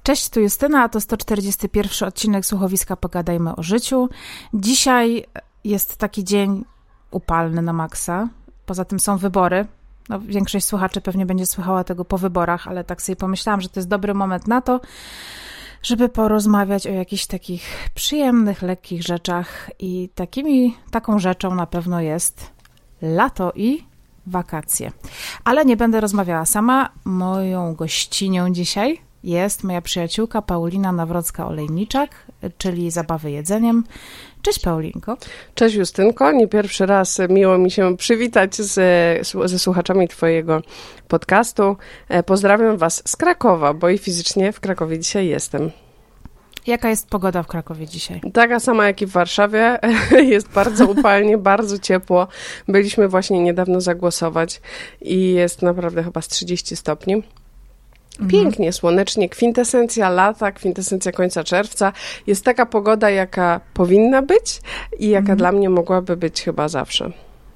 Cześć, tu Justyna, a to 141 odcinek Słuchowiska Pogadajmy o życiu. Dzisiaj jest taki dzień upalny na maksa. Poza tym są wybory. No, większość słuchaczy pewnie będzie słuchała tego po wyborach, ale tak sobie pomyślałam, że to jest dobry moment na to, żeby porozmawiać o jakichś takich przyjemnych, lekkich rzeczach. I taką rzeczą na pewno jest lato i wakacje. Ale nie będę rozmawiała sama. Moją gościnią dzisiaj jest moja przyjaciółka Paulina Nawrocka-Olejniczak, czyli Zabawy jedzeniem. Cześć Paulinko. Cześć Justynko, nie pierwszy raz miło mi się przywitać ze słuchaczami twojego podcastu. Pozdrawiam was z Krakowa, bo i fizycznie w Krakowie dzisiaj jestem. Jaka jest pogoda w Krakowie dzisiaj? Taka sama jak i w Warszawie. Jest bardzo upalnie, bardzo ciepło. Byliśmy właśnie niedawno zagłosować i jest naprawdę chyba z 30 stopni. Pięknie, słonecznie, kwintesencja lata, kwintesencja końca czerwca. Jest taka pogoda, jaka powinna być i jaka dla mnie mogłaby być chyba zawsze.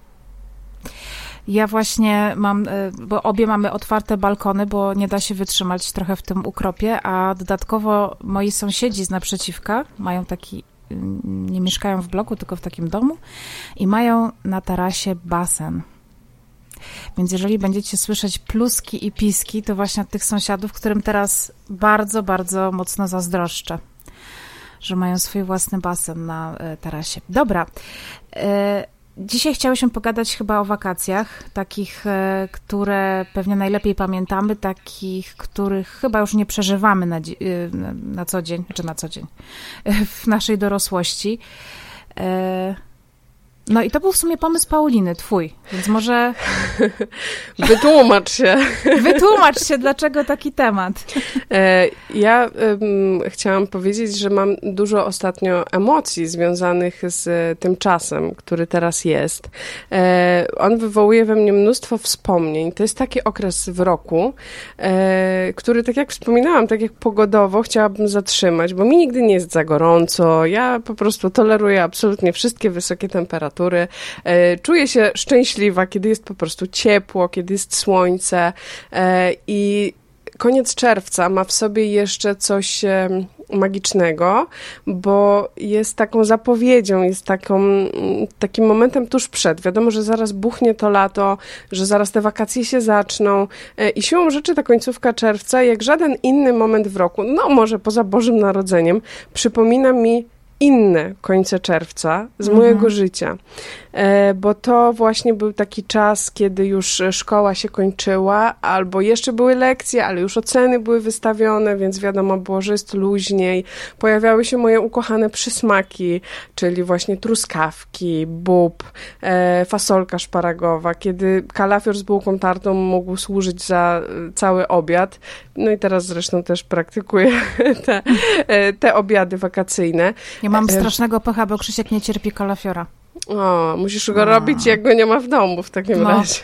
Ja właśnie mam, bo obie mamy otwarte balkony, bo nie da się wytrzymać trochę w tym ukropie, a dodatkowo moi sąsiedzi z naprzeciwka mają taki, nie mieszkają w bloku, tylko w takim domu i mają na tarasie basen. Więc jeżeli będziecie słyszeć pluski i piski, to właśnie od tych sąsiadów, którym teraz bardzo, bardzo mocno zazdroszczę, że mają swój własny basen na tarasie. Dobra, dzisiaj chciałyśmy pogadać chyba o wakacjach, takich, które pewnie najlepiej pamiętamy, takich, których chyba już nie przeżywamy na co dzień, w naszej dorosłości. No i to był w sumie pomysł Pauliny, twój, więc może... Wytłumacz się, dlaczego taki temat. Ja chciałam powiedzieć, że mam dużo ostatnio emocji związanych z tym czasem, który teraz jest. On wywołuje we mnie mnóstwo wspomnień. To jest taki okres w roku, który, tak jak wspominałam, tak jak pogodowo chciałabym zatrzymać, bo mi nigdy nie jest za gorąco. Ja po prostu toleruję absolutnie wszystkie wysokie temperatury. Czuję się szczęśliwa, kiedy jest po prostu ciepło, kiedy jest słońce i koniec czerwca ma w sobie jeszcze coś magicznego, bo jest taką zapowiedzią, jest takim momentem tuż przed. Wiadomo, że zaraz buchnie to lato, że zaraz te wakacje się zaczną i siłą rzeczy ta końcówka czerwca, jak żaden inny moment w roku, no może poza Bożym Narodzeniem, przypomina mi inne końce czerwca z mojego życia, bo to właśnie był taki czas, kiedy już szkoła się kończyła, albo jeszcze były lekcje, ale już oceny były wystawione, więc wiadomo było, że jest luźniej. Pojawiały się moje ukochane przysmaki, czyli właśnie truskawki, bób, fasolka szparagowa, kiedy kalafior z bułką tartą mógł służyć za cały obiad. No i teraz zresztą też praktykuję te obiady wakacyjne. Ja mam strasznego pecha, bo Krzysiek nie cierpi kalafiora. O, musisz go robić, jak go nie ma w domu w takim razie.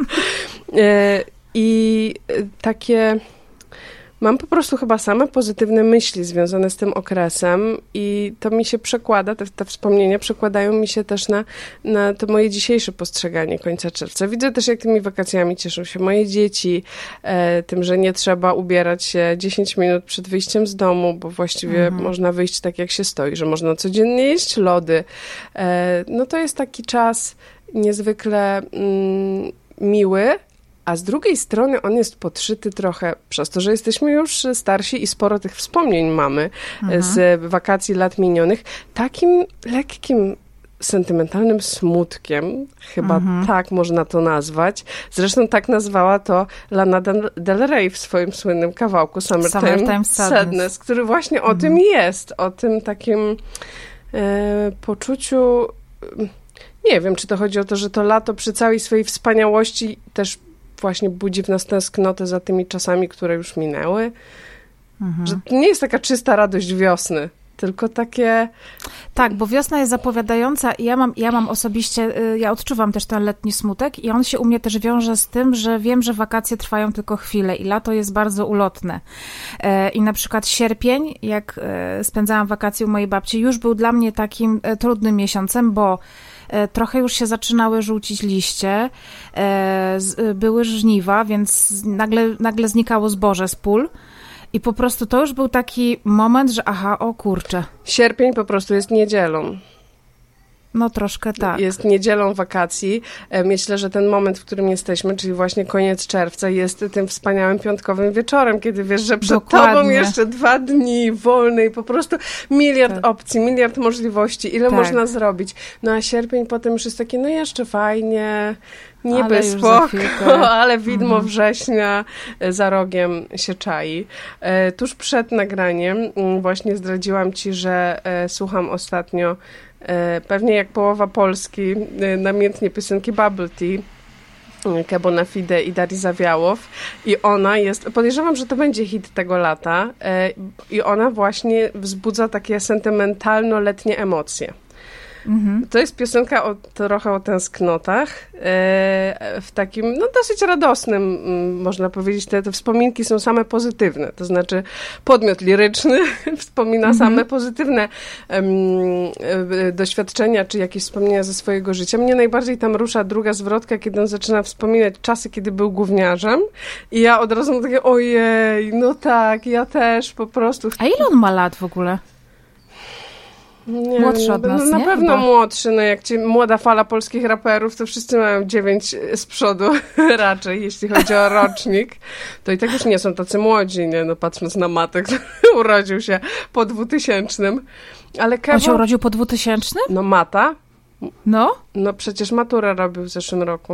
I takie... Mam po prostu chyba same pozytywne myśli związane z tym okresem i to mi się przekłada, te wspomnienia przekładają mi się też na to moje dzisiejsze postrzeganie końca czerwca. Widzę też, jak tymi wakacjami cieszą się moje dzieci, tym, że nie trzeba ubierać się 10 minut przed wyjściem z domu, bo właściwie można wyjść tak, jak się stoi, że można codziennie jeść lody. No to jest taki czas niezwykle miły, a z drugiej strony on jest podszyty trochę przez to, że jesteśmy już starsi i sporo tych wspomnień mamy z wakacji lat minionych. Takim lekkim, sentymentalnym smutkiem, chyba tak można to nazwać. Zresztą tak nazwała to Lana Del Rey w swoim słynnym kawałku Summertime Sadness, który właśnie o tym jest, o tym takim poczuciu... Nie wiem, czy to chodzi o to, że to lato przy całej swojej wspaniałości też właśnie budzi w nas tęsknotę za tymi czasami, które już minęły. Że to nie jest taka czysta radość wiosny, tylko takie... Tak, bo wiosna jest zapowiadająca i ja mam osobiście, ja odczuwam też ten letni smutek i on się u mnie też wiąże z tym, że wiem, że wakacje trwają tylko chwilę i lato jest bardzo ulotne. I na przykład sierpień, jak spędzałam wakacje u mojej babci, już był dla mnie takim trudnym miesiącem, bo trochę już się zaczynały żółcić liście, były żniwa, więc nagle znikało zboże z pól. I po prostu to już był taki moment, że aha, o kurczę. Sierpień po prostu jest niedzielą. No troszkę tak. Jest niedzielą wakacji. Myślę, że ten moment, w którym jesteśmy, czyli właśnie koniec czerwca, jest tym wspaniałym piątkowym wieczorem, kiedy wiesz, że przed tobą jeszcze 2 dni wolnej, po prostu miliard opcji, miliard możliwości, ile można zrobić. No a sierpień potem już jest taki, no jeszcze fajnie, niby spoko, ale widmo września za rogiem się czai. Tuż przed nagraniem właśnie zdradziłam ci, że słucham ostatnio pewnie jak połowa Polski, namiętnie piosenki Bubble Tea, Kebona Fide i Darii Zawiałow. I ona jest, podejrzewam, że to będzie hit tego lata i ona właśnie wzbudza takie sentymentalno-letnie emocje. To jest piosenka trochę o tęsknotach, w takim, no dosyć radosnym, można powiedzieć, te wspominki są same pozytywne, to znaczy podmiot liryczny wspomina same pozytywne doświadczenia, czy jakieś wspomnienia ze swojego życia. Mnie najbardziej tam rusza druga zwrotka, kiedy on zaczyna wspominać czasy, kiedy był gówniarzem i ja od razu mam takie, ojej, no tak, ja też po prostu. A ile on ma lat w ogóle? Nie, młodszy od nas, na nie? pewno Chyba. młodszy, no jak ci młoda fala polskich raperów, to wszyscy mają 9 z przodu raczej, jeśli chodzi o rocznik. To i tak już nie są tacy młodzi, nie? No patrząc na Matę, który urodził się po 2000. Ale On się urodził po 2000? No Mata. No? No przecież maturę robił w zeszłym roku.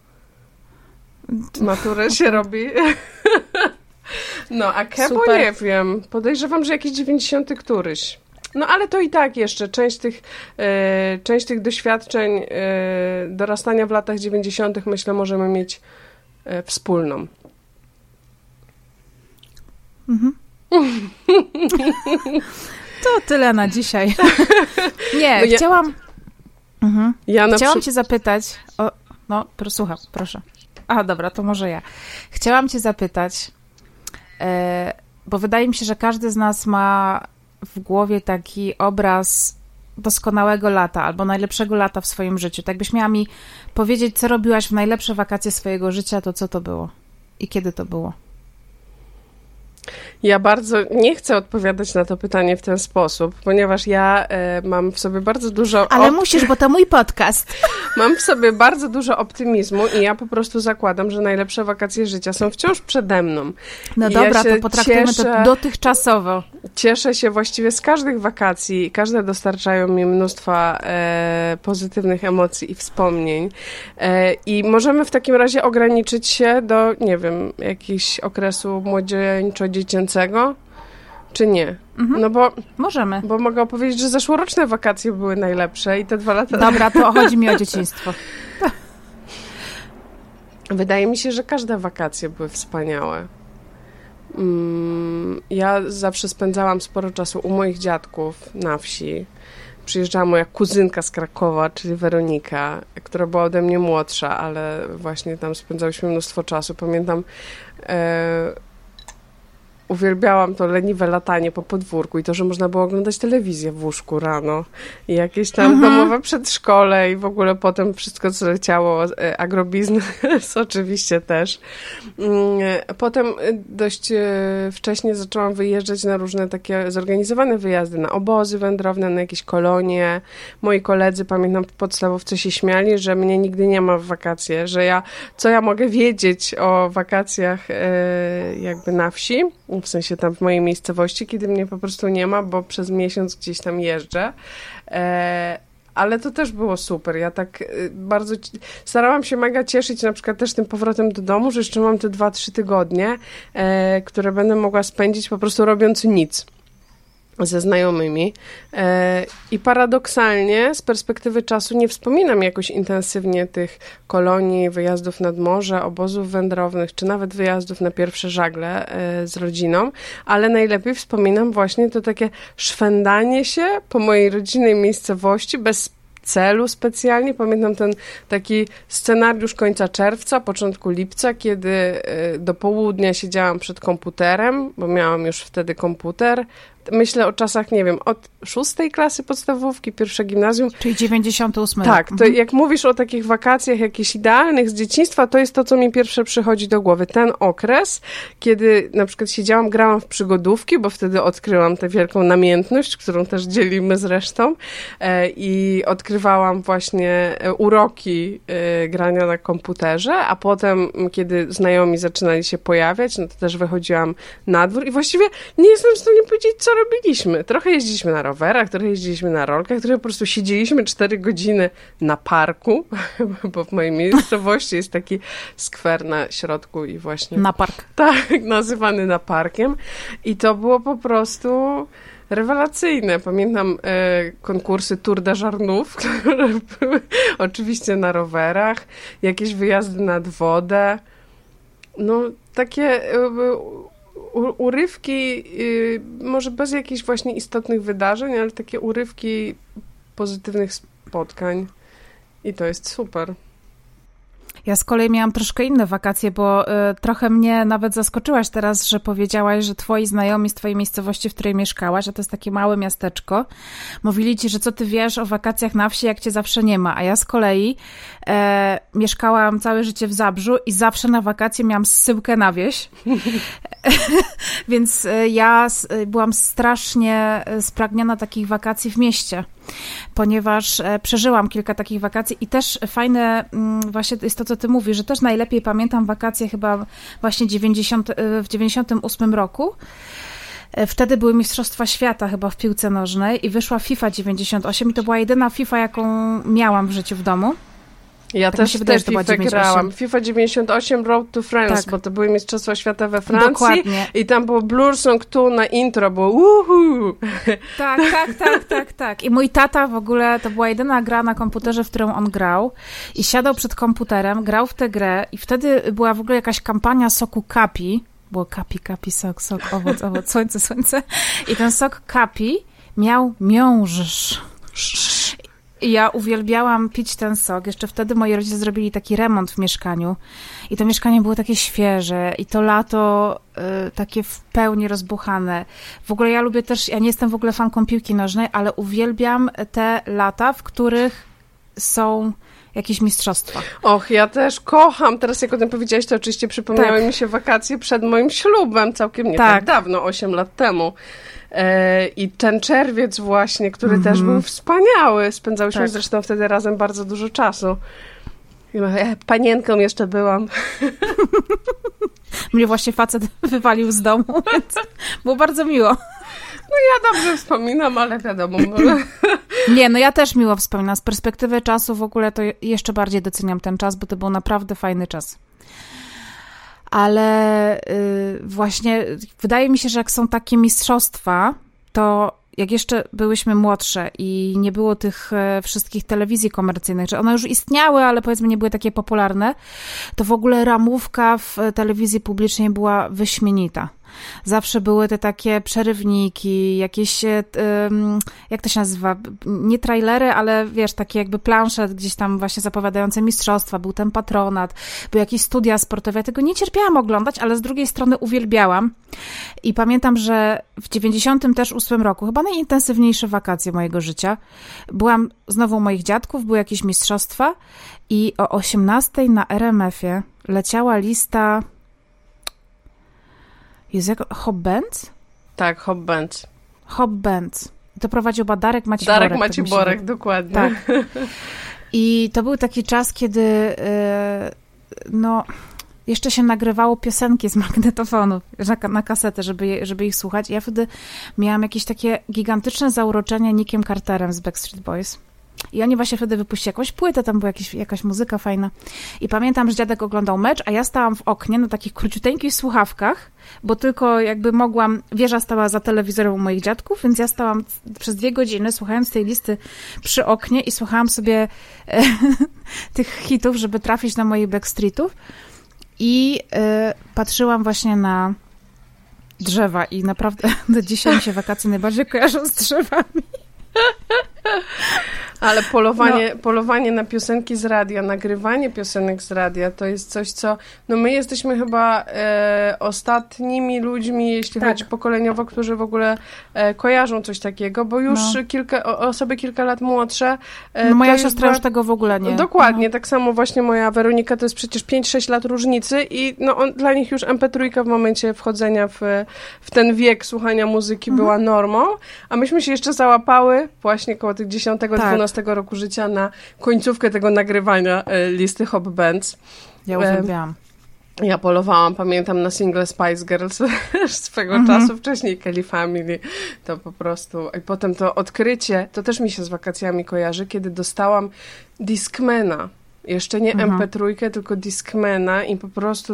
Maturę się robi. No a Kebo nie wiem. Podejrzewam, że jakiś 90 któryś. No ale to i tak jeszcze część tych doświadczeń dorastania w latach 90. myślę możemy mieć wspólną. To tyle na dzisiaj. Nie, no chciałam... Chciałam cię zapytać... No, słucham, proszę. A, dobra, to może ja. Chciałam cię zapytać, bo wydaje mi się, że każdy z nas ma w głowie taki obraz doskonałego lata albo najlepszego lata w swoim życiu. Tak byś miała mi powiedzieć, co robiłaś w najlepsze wakacje swojego życia, to co to było? I kiedy to było? Ja bardzo nie chcę odpowiadać na to pytanie w ten sposób, ponieważ ja mam w sobie bardzo dużo... Ale musisz, bo to mój podcast. Mam w sobie bardzo dużo optymizmu i ja po prostu zakładam, że najlepsze wakacje życia są wciąż przede mną. No I dobra, to potraktujmy to dotychczasowo. Cieszę się właściwie z każdych wakacji. Każde dostarczają mi mnóstwa pozytywnych emocji i wspomnień. I możemy w takim razie ograniczyć się do, nie wiem, jakiegoś okresu młodzieńczo-dziecięcego, czy nie? No bo... Możemy. Bo mogę opowiedzieć, że zeszłoroczne wakacje były najlepsze i te 2 lata... Dobra, to chodzi mi o dzieciństwo. Wydaje mi się, że każde wakacje były wspaniałe. Ja zawsze spędzałam sporo czasu u moich dziadków na wsi. Przyjeżdżała moja kuzynka z Krakowa, czyli Weronika, która była ode mnie młodsza, ale właśnie tam spędzałyśmy mnóstwo czasu. Pamiętam... Uwielbiałam to leniwe latanie po podwórku i to, że można było oglądać telewizję w łóżku rano i jakieś tam domowe przedszkole i w ogóle potem wszystko, co leciało, agrobiznes oczywiście też. Potem dość wcześnie zaczęłam wyjeżdżać na różne takie zorganizowane wyjazdy, na obozy wędrowne, na jakieś kolonie. Moi koledzy, pamiętam, w podstawówce się śmiali, że mnie nigdy nie ma w wakacje, że co ja mogę wiedzieć o wakacjach jakby na wsi, w sensie tam w mojej miejscowości, kiedy mnie po prostu nie ma, bo przez miesiąc gdzieś tam jeżdżę. Ale to też było super. Ja tak bardzo starałam się mega cieszyć na przykład też tym powrotem do domu, że jeszcze mam te 2-3 tygodnie, które będę mogła spędzić po prostu robiąc nic ze znajomymi. I paradoksalnie z perspektywy czasu nie wspominam jakoś intensywnie tych kolonii, wyjazdów nad morze, obozów wędrownych, czy nawet wyjazdów na pierwsze żagle z rodziną, ale najlepiej wspominam właśnie to takie szwendanie się po mojej rodzinnej miejscowości bez celu specjalnie. Pamiętam ten taki scenariusz końca czerwca, początku lipca, kiedy do południa siedziałam przed komputerem, bo miałam już wtedy komputer, myślę o czasach, nie wiem, od 6. klasy podstawówki, pierwsze gimnazjum. Czyli 98 Tak, to jak mówisz o takich wakacjach jakichś idealnych z dzieciństwa, to jest to, co mi pierwsze przychodzi do głowy. Ten okres, kiedy na przykład grałam w przygodówki, bo wtedy odkryłam tę wielką namiętność, którą też dzielimy zresztą i odkrywałam właśnie uroki grania na komputerze, a potem, kiedy znajomi zaczynali się pojawiać, no to też wychodziłam na dwór i właściwie nie jestem w stanie powiedzieć, co robiliśmy. Trochę jeździliśmy na rowerach, trochę jeździliśmy na rolkach, trochę po prostu siedzieliśmy 4 godziny na parku, bo w mojej miejscowości jest taki skwer na środku i właśnie... Na park. Tak, nazywany na parkiem. I to było po prostu rewelacyjne. Pamiętam konkursy Tour de Jarnów, które były oczywiście na rowerach, jakieś wyjazdy nad wodę. No, takie urywki, może bez jakichś właśnie istotnych wydarzeń, ale takie urywki pozytywnych spotkań. I to jest super. Ja z kolei miałam troszkę inne wakacje, bo trochę mnie nawet zaskoczyłaś teraz, że powiedziałaś, że twoi znajomi z twojej miejscowości, w której mieszkałaś, a to jest takie małe miasteczko, mówili ci, że co ty wiesz o wakacjach na wsi, jak cię zawsze nie ma. A ja z kolei mieszkałam całe życie w Zabrzu i zawsze na wakacje miałam zsyłkę na wieś. Więc ja byłam strasznie spragniona takich wakacji w mieście, ponieważ przeżyłam kilka takich wakacji i też fajne właśnie jest to, co ty mówisz, że też najlepiej pamiętam wakacje chyba właśnie w 98 roku. Wtedy były Mistrzostwa Świata chyba w piłce nożnej i wyszła FIFA 98 i to była jedyna FIFA, jaką miałam w życiu w domu. Ja tak też w tę FIFA grałam. FIFA 98 Road to France, tak. Bo to były Mistrzostwa Świata we Francji. Dokładnie. I tam było Blur Song 2 na intro, było uhu. Tak. I mój tata w ogóle, to była jedyna gra na komputerze, w którą on grał i siadał przed komputerem, grał w tę grę i wtedy była w ogóle jakaś kampania soku Kapi, było kapi, sok, owoc, słońce. I ten sok Kapi miał miąższ. I ja uwielbiałam pić ten sok. Jeszcze wtedy moi rodzice zrobili taki remont w mieszkaniu i to mieszkanie było takie świeże i to lato takie w pełni rozbuchane. W ogóle ja lubię też, ja nie jestem w ogóle fanką piłki nożnej, ale uwielbiam te lata, w których są jakieś mistrzostwa. Och, ja też kocham. Teraz jak o tym powiedziałaś, to oczywiście przypomniały mi się wakacje przed moim ślubem, całkiem nie tak dawno, 8 lat temu. I ten czerwiec właśnie, który też był wspaniały. Spędzałyśmy zresztą wtedy razem bardzo dużo czasu. Panienką jeszcze byłam. Mnie właśnie facet wywalił z domu, więc było bardzo miło. No ja dobrze wspominam, ale wiadomo. Nie, no ja też miło wspominam. Z perspektywy czasu w ogóle to jeszcze bardziej doceniam ten czas, bo to był naprawdę fajny czas. Ale właśnie wydaje mi się, że jak są takie mistrzostwa, to jak jeszcze byłyśmy młodsze i nie było tych wszystkich telewizji komercyjnych, że one już istniały, ale powiedzmy nie były takie popularne, to w ogóle ramówka w telewizji publicznej była wyśmienita. Zawsze były te takie przerywniki, jakieś, jak to się nazywa, nie trailery, ale wiesz, takie jakby plansze gdzieś tam właśnie zapowiadające mistrzostwa, był ten patronat, były jakieś studia sportowe. Ja tego nie cierpiałam oglądać, ale z drugiej strony uwielbiałam. I pamiętam, że w 98 roku, chyba najintensywniejsze wakacje mojego życia, byłam znowu u moich dziadków, były jakieś mistrzostwa i o 18 na RMF-ie leciała lista... Jest jak Hop Band? Tak, Hop Band. Hop Band. To prowadził chyba Darek Maciborek. Darek Maciborek, dokładnie. Tak. I to był taki czas, kiedy jeszcze się nagrywało piosenki z magnetofonów na kasetę, żeby ich słuchać. Ja wtedy miałam jakieś takie gigantyczne zauroczenie Nickiem Carterem z Backstreet Boys. I oni właśnie wtedy wypuścili jakąś płytę, tam była jakaś muzyka fajna. I pamiętam, że dziadek oglądał mecz, a ja stałam w oknie na takich króciuteńkich słuchawkach, bo tylko jakby mogłam, wieża stała za telewizorem u moich dziadków, więc ja stałam przez 2 godziny słuchając tej listy przy oknie i słuchałam sobie tych hitów, żeby trafić na moich Backstreetów. I patrzyłam właśnie na drzewa i naprawdę do dzisiaj mi się wakacje najbardziej kojarzą z drzewami. Ale polowanie na piosenki z radia, nagrywanie piosenek z radia, to jest coś, co... No my jesteśmy chyba ostatnimi ludźmi, jeśli chodzi pokoleniowo, którzy w ogóle kojarzą coś takiego, bo już osoby kilka lat młodsze... No moja siostra już tego w ogóle nie. Dokładnie, tak samo właśnie moja Weronika, to jest przecież 5-6 lat różnicy i no dla nich już MP3 w momencie wchodzenia w ten wiek słuchania muzyki była normą, a myśmy się jeszcze załapały właśnie koło tych 10-12 roku życia na końcówkę tego nagrywania listy Hop Bands. Ja uwielbiałam. Ja polowałam, pamiętam, na single Spice Girls swego czasu, wcześniej Kelly Family, to po prostu, i potem to odkrycie, to też mi się z wakacjami kojarzy, kiedy dostałam Discmana, jeszcze nie MP3, tylko Discmana i po prostu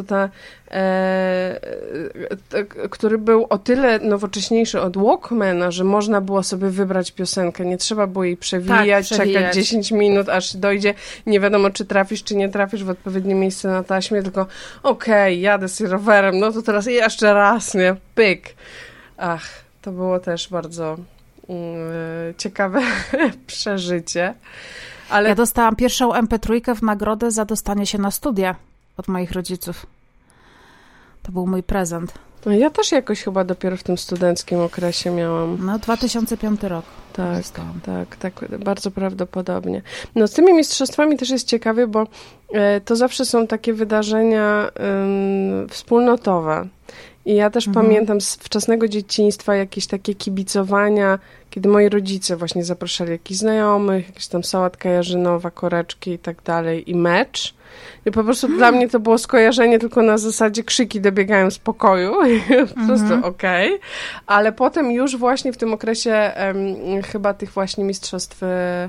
który był o tyle nowocześniejszy od Walkmana, że można było sobie wybrać piosenkę, nie trzeba było jej przewijać, czekać 10 minut, aż dojdzie, nie wiadomo, czy trafisz, czy nie trafisz w odpowiednie miejsce na taśmie, tylko okej, jadę z rowerem, no to teraz jeszcze raz, nie? Pyk. Ach, to było też bardzo ciekawe przeżycie. Ale... Ja dostałam pierwszą MP3 w nagrodę za dostanie się na studia od moich rodziców. To był mój prezent. No ja też jakoś chyba dopiero w tym studenckim okresie miałam. No 2005 rok. Tak, bardzo prawdopodobnie. No z tymi mistrzostwami też jest ciekawie, bo to zawsze są takie wydarzenia wspólnotowe. I ja też pamiętam z wczesnego dzieciństwa jakieś takie kibicowania, kiedy moi rodzice właśnie zapraszali jakichś znajomych, jakieś tam sałatka jarzynowa, koreczki i tak dalej, i mecz. I po prostu dla mnie to było skojarzenie tylko na zasadzie krzyki dobiegają z pokoju. Po prostu okej. Ale potem już właśnie w tym okresie chyba tych właśnie mistrzostw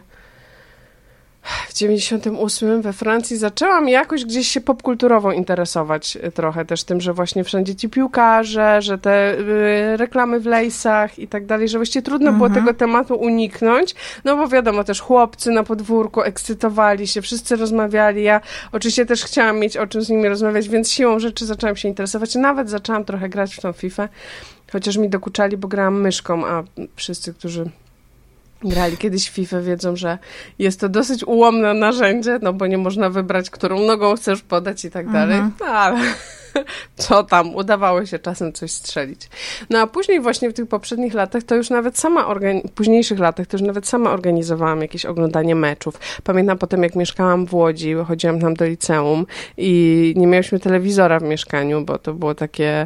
w 98 we Francji zaczęłam jakoś gdzieś się popkulturową interesować trochę też tym, że właśnie wszędzie ci piłkarze, że te reklamy w lejsach i tak dalej, że właściwie trudno było tego tematu uniknąć, no bo wiadomo, też chłopcy na podwórku ekscytowali się, wszyscy rozmawiali, ja oczywiście też chciałam mieć o czym z nimi rozmawiać, więc siłą rzeczy zaczęłam się interesować, nawet zaczęłam trochę grać w tą FIFA, chociaż mi dokuczali, bo grałam myszką, a wszyscy, którzy grali kiedyś w FIFA, wiedzą, że jest to dosyć ułomne narzędzie, no bo nie można wybrać, którą nogą chcesz podać i tak dalej. No, ale co tam, udawało się czasem coś strzelić. No a później właśnie w tych poprzednich latach to już nawet późniejszych latach to już nawet sama organizowałam jakieś oglądanie meczów. Pamiętam potem, jak mieszkałam w Łodzi, chodziłam tam do liceum i nie mieliśmy telewizora w mieszkaniu, bo to było takie...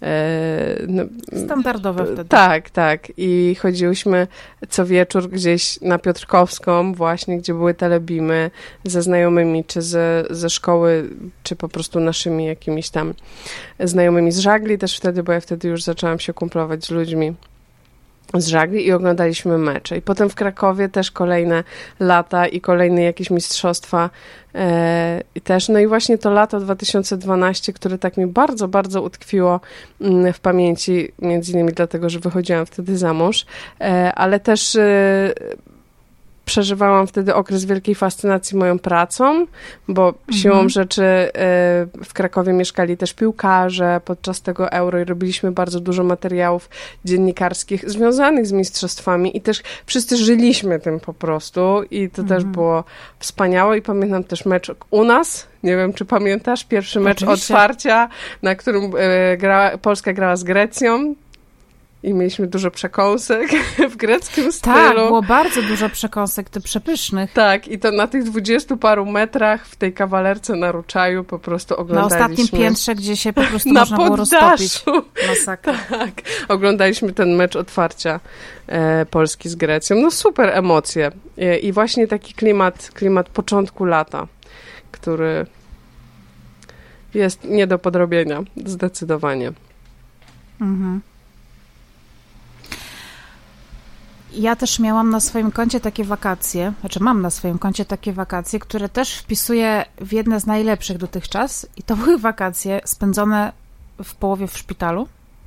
standardowe wtedy. Tak. I chodziłyśmy co wieczór gdzieś na Piotrkowską właśnie, gdzie były telebimy ze znajomymi, czy ze szkoły, czy po prostu naszymi jakimiś tam znajomymi z żagli też wtedy, bo ja wtedy już zaczęłam się kumplować z ludźmi z żagli i oglądaliśmy mecze. I potem w Krakowie też kolejne lata i kolejne jakieś mistrzostwa i też. No i właśnie to lato 2012, które tak mi bardzo, bardzo utkwiło w pamięci, między innymi dlatego, że wychodziłam wtedy za mąż, ale też przeżywałam wtedy okres wielkiej fascynacji moją pracą, bo siłą rzeczy w Krakowie mieszkali też piłkarze podczas tego Euro i robiliśmy bardzo dużo materiałów dziennikarskich związanych z mistrzostwami i też wszyscy żyliśmy tym po prostu i to też było wspaniałe i pamiętam też mecz u nas, nie wiem, czy pamiętasz, pierwszy mecz otwarcia, na którym Polska grała z Grecją. I mieliśmy dużo przekąsek w greckim stylu. Tak, było bardzo dużo przekąsek, te przepysznych. Tak, i to na tych 20 paru metrach w tej kawalerce na Ruczaju po prostu oglądaliśmy. Na ostatnim piętrze, gdzie się po prostu można było roztopić. Masakra. Tak, oglądaliśmy ten mecz otwarcia Polski z Grecją. No super emocje. I właśnie taki klimat początku lata, który jest nie do podrobienia, zdecydowanie. Ja też miałam na swoim koncie takie wakacje, mam na swoim koncie takie wakacje, które też wpisuję w jedne z najlepszych dotychczas i to były wakacje spędzone w połowie w szpitalu.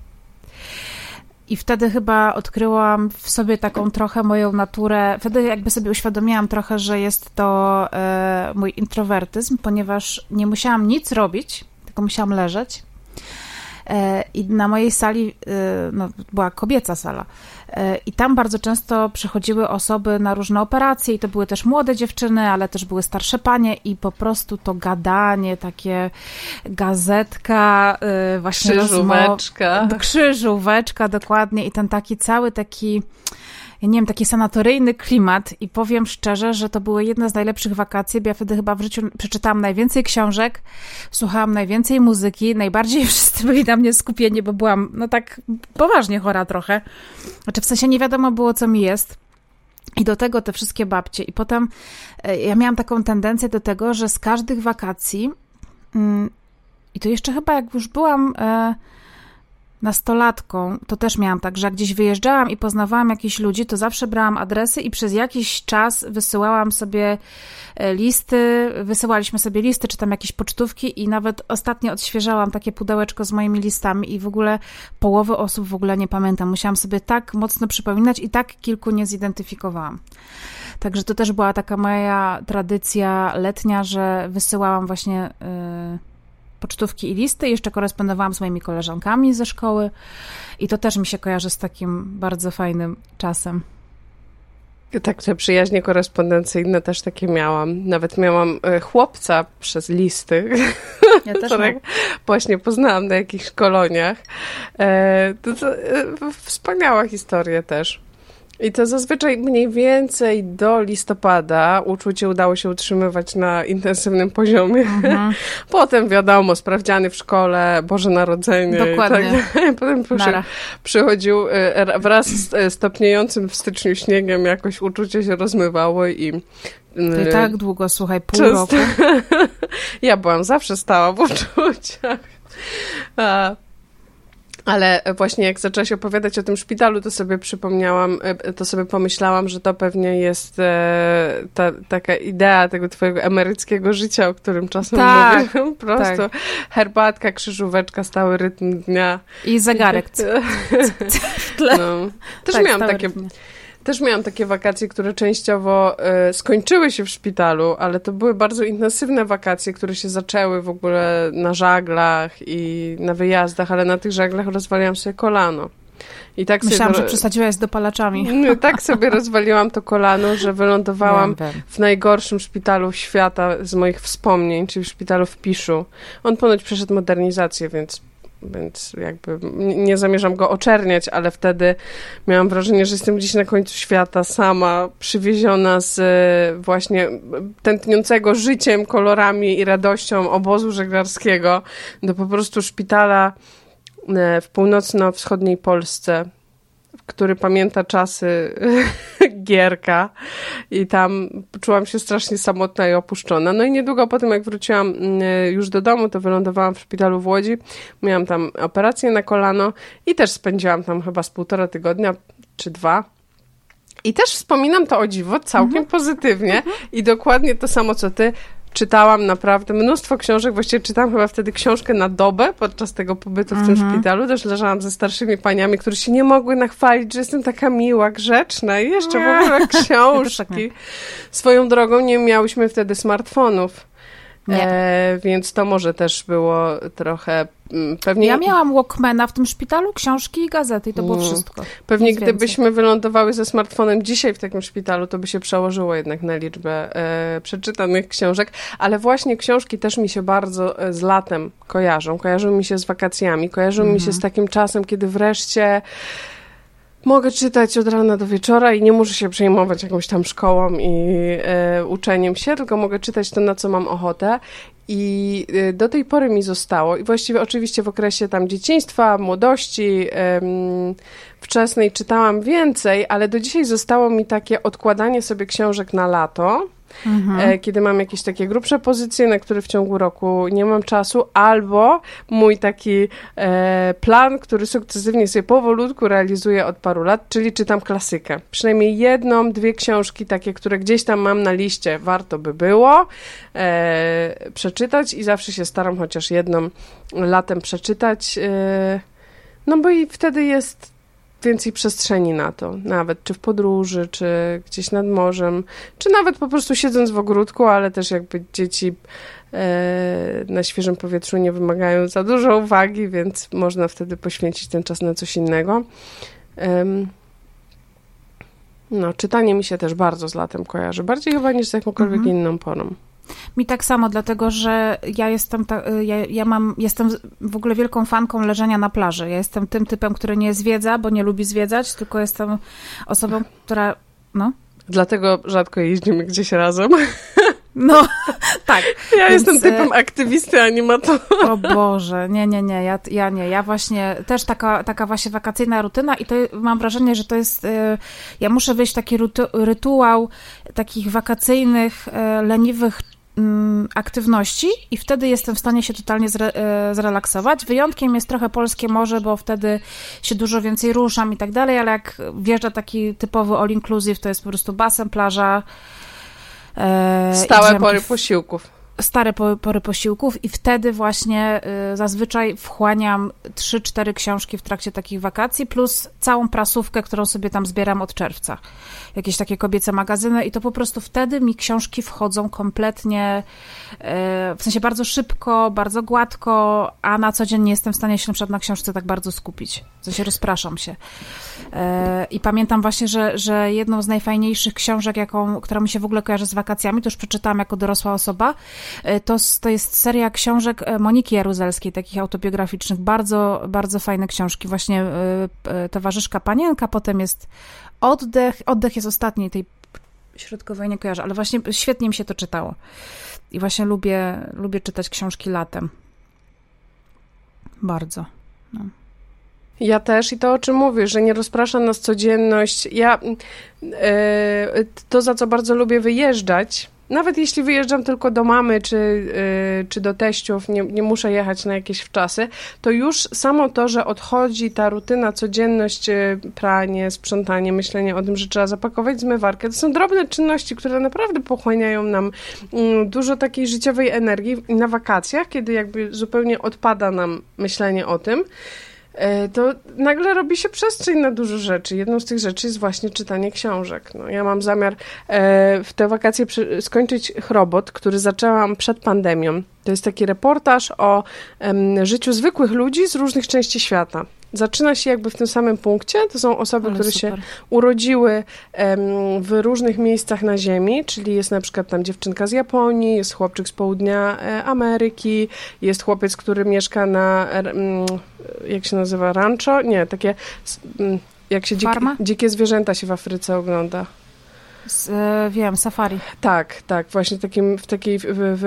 I wtedy chyba odkryłam w sobie taką trochę moją naturę, wtedy jakby sobie uświadomiłam trochę, że jest to mój introwertyzm, ponieważ nie musiałam nic robić, tylko musiałam leżeć. I na mojej sali, była kobieca sala, i tam bardzo często przychodziły osoby na różne operacje i to były też młode dziewczyny, ale też były starsze panie i po prostu to gadanie, takie gazetka, właśnie krzyżóweczka, dokładnie, i ten ja nie wiem, taki sanatoryjny klimat, i powiem szczerze, że to były jedne z najlepszych wakacji, bo ja wtedy chyba w życiu przeczytałam najwięcej książek, słuchałam najwięcej muzyki, najbardziej wszyscy byli na mnie skupieni, bo byłam tak poważnie chora trochę. Znaczy w sensie nie wiadomo było, co mi jest. I do tego te wszystkie babcie. I potem ja miałam taką tendencję do tego, że z każdych wakacji, i to jeszcze chyba jak już byłam nastolatką, to też miałam tak, że jak gdzieś wyjeżdżałam i poznawałam jakichś ludzi, to zawsze brałam adresy i przez jakiś czas wysyłaliśmy sobie listy, czy tam jakieś pocztówki, i nawet ostatnio odświeżałam takie pudełeczko z moimi listami i w ogóle połowy osób w ogóle nie pamiętam. Musiałam sobie tak mocno przypominać i tak kilku nie zidentyfikowałam. Także to też była taka moja tradycja letnia, że wysyłałam właśnie pocztówki i listy, jeszcze korespondowałam z moimi koleżankami ze szkoły i to też mi się kojarzy z takim bardzo fajnym czasem. Tak, te przyjaźnie korespondencyjne też takie miałam. Nawet miałam chłopca przez listy, ja też którego właśnie poznałam na jakichś koloniach. To wspaniała historia też. I to zazwyczaj mniej więcej do listopada uczucie udało się utrzymywać na intensywnym poziomie. Potem wiadomo, sprawdziany w szkole, Boże Narodzenie. Dokładnie. Tak. Potem przychodził wraz z stopniejącym w styczniu śniegiem, jakoś uczucie się rozmywało i to tak długo, słuchaj, pół roku. Ja byłam zawsze stała w uczuciach. Ale właśnie jak zaczęłaś opowiadać o tym szpitalu, to sobie pomyślałam, że to pewnie jest taka idea tego twojego emeryckiego życia, o którym czasem mówię. Po prostu herbatka, krzyżóweczka, stały rytm dnia. I zegarek. W tle. Też miałam takie wakacje, które częściowo skończyły się w szpitalu, ale to były bardzo intensywne wakacje, które się zaczęły w ogóle na żaglach i na wyjazdach, ale na tych żaglach rozwaliłam sobie kolano. I tak myślałam, że przesadziłaś z dopalaczami. Tak sobie rozwaliłam to kolano, że wylądowałam w najgorszym szpitalu świata z moich wspomnień, czyli w szpitalu w Piszu. On ponoć przeszedł modernizację, więc jakby nie zamierzam go oczerniać, ale wtedy miałam wrażenie, że jestem gdzieś na końcu świata sama, przywieziona z właśnie tętniącego życiem, kolorami i radością obozu żeglarskiego do po prostu szpitala w północno-wschodniej Polsce, który pamięta czasy Gierka, i tam czułam się strasznie samotna i opuszczona. No i niedługo po tym, jak wróciłam już do domu, to wylądowałam w szpitalu w Łodzi. Miałam tam operację na kolano i też spędziłam tam chyba z 1,5 tygodnia czy 2. I też wspominam to, o dziwo, całkiem pozytywnie i dokładnie to samo, co ty. Czytałam naprawdę mnóstwo książek, właściwie czytałam chyba wtedy książkę na dobę podczas tego pobytu w tym szpitalu. Też leżałam ze starszymi paniami, które się nie mogły nachwalić, że jestem taka miła, grzeczna i jeszcze w ogóle książki. Swoją drogą nie miałyśmy wtedy smartfonów. Więc to może też było trochę pewnie... Ja miałam Walkmana w tym szpitalu, książki i gazety i to było wszystko. Pewnie gdybyśmy wylądowały ze smartfonem dzisiaj w takim szpitalu, to by się przełożyło jednak na liczbę przeczytanych książek, ale właśnie książki też mi się bardzo z latem kojarzą. Kojarzą mi się z wakacjami, kojarzą mi się z takim czasem, kiedy wreszcie mogę czytać od rana do wieczora i nie muszę się przejmować jakąś tam szkołą i uczeniem się, tylko mogę czytać to, na co mam ochotę. I do tej pory mi zostało, i właściwie oczywiście w okresie tam dzieciństwa, młodości wczesnej czytałam więcej, ale do dzisiaj zostało mi takie odkładanie sobie książek na lato, kiedy mam jakieś takie grubsze pozycje, na które w ciągu roku nie mam czasu, albo mój taki plan, który sukcesywnie sobie powolutku realizuję od paru lat, czyli czytam klasykę. Przynajmniej 1, 2 książki takie, które gdzieś tam mam na liście, warto by było przeczytać i zawsze się staram chociaż jedną latem przeczytać, no bo i wtedy jest więcej przestrzeni na to, nawet czy w podróży, czy gdzieś nad morzem, czy nawet po prostu siedząc w ogródku, ale też jakby dzieci na świeżym powietrzu nie wymagają za dużo uwagi, więc można wtedy poświęcić ten czas na coś innego. No, czytanie mi się też bardzo z latem kojarzy, bardziej chyba niż z jakąkolwiek inną porą. Mi tak samo, dlatego że ja jestem jestem w ogóle wielką fanką leżenia na plaży. Ja jestem tym typem, który nie zwiedza, bo nie lubi zwiedzać, tylko jestem osobą, która... No. Dlatego rzadko jeździmy gdzieś razem. No, tak. Ja jestem typem aktywisty, animatora. O Boże, nie, ja nie. Ja właśnie, też taka właśnie wakacyjna rutyna i to mam wrażenie, że to jest, ja muszę wyjść w taki rytuał takich wakacyjnych, leniwych aktywności i wtedy jestem w stanie się totalnie zrelaksować. Wyjątkiem jest trochę polskie morze, bo wtedy się dużo więcej ruszam i tak dalej, ale jak wjeżdża taki typowy all inclusive, to jest po prostu basen, plaża. Stałe pory posiłków. Stare pory posiłków i wtedy właśnie zazwyczaj wchłaniam 3-4 książki w trakcie takich wakacji, plus całą prasówkę, którą sobie tam zbieram od czerwca. Jakieś takie kobiece magazyny i to po prostu wtedy mi książki wchodzą kompletnie, w sensie bardzo szybko, bardzo gładko, a na co dzień nie jestem w stanie się na przykład na książce tak bardzo skupić. W sensie rozpraszam się. I pamiętam właśnie, że jedną z najfajniejszych książek, która mi się w ogóle kojarzy z wakacjami, to już przeczytałam jako dorosła osoba, to jest seria książek Moniki Jaruzelskiej, takich autobiograficznych, bardzo, bardzo fajne książki. Właśnie Towarzyszka Panienka, potem jest Oddech jest ostatniej, tej środkowej nie kojarzę, ale właśnie świetnie mi się to czytało. I właśnie lubię czytać książki latem. Bardzo. No. Ja też i to, o czym mówisz, że nie rozprasza nas codzienność. Ja to, za co bardzo lubię wyjeżdżać, nawet jeśli wyjeżdżam tylko do mamy czy do teściów, nie muszę jechać na jakieś wczasy, to już samo to, że odchodzi ta rutyna, codzienność, pranie, sprzątanie, myślenie o tym, że trzeba zapakować zmywarkę, to są drobne czynności, które naprawdę pochłaniają nam dużo takiej życiowej energii i na wakacjach, kiedy jakby zupełnie odpada nam myślenie o tym, to nagle robi się przestrzeń na dużo rzeczy. Jedną z tych rzeczy jest właśnie czytanie książek. No, ja mam zamiar w te wakacje skończyć Chrobot, który zaczęłam przed pandemią. To jest taki reportaż o życiu zwykłych ludzi z różnych części świata. Zaczyna się jakby w tym samym punkcie. To są osoby, które się urodziły w różnych miejscach na ziemi, czyli jest na przykład tam dziewczynka z Japonii, jest chłopczyk z południa Ameryki, jest chłopiec, który mieszka na, jak się nazywa, rancho? Nie, takie, jak się dzikie zwierzęta się w Afryce ogląda. Wiem, safari. Tak, właśnie w takiej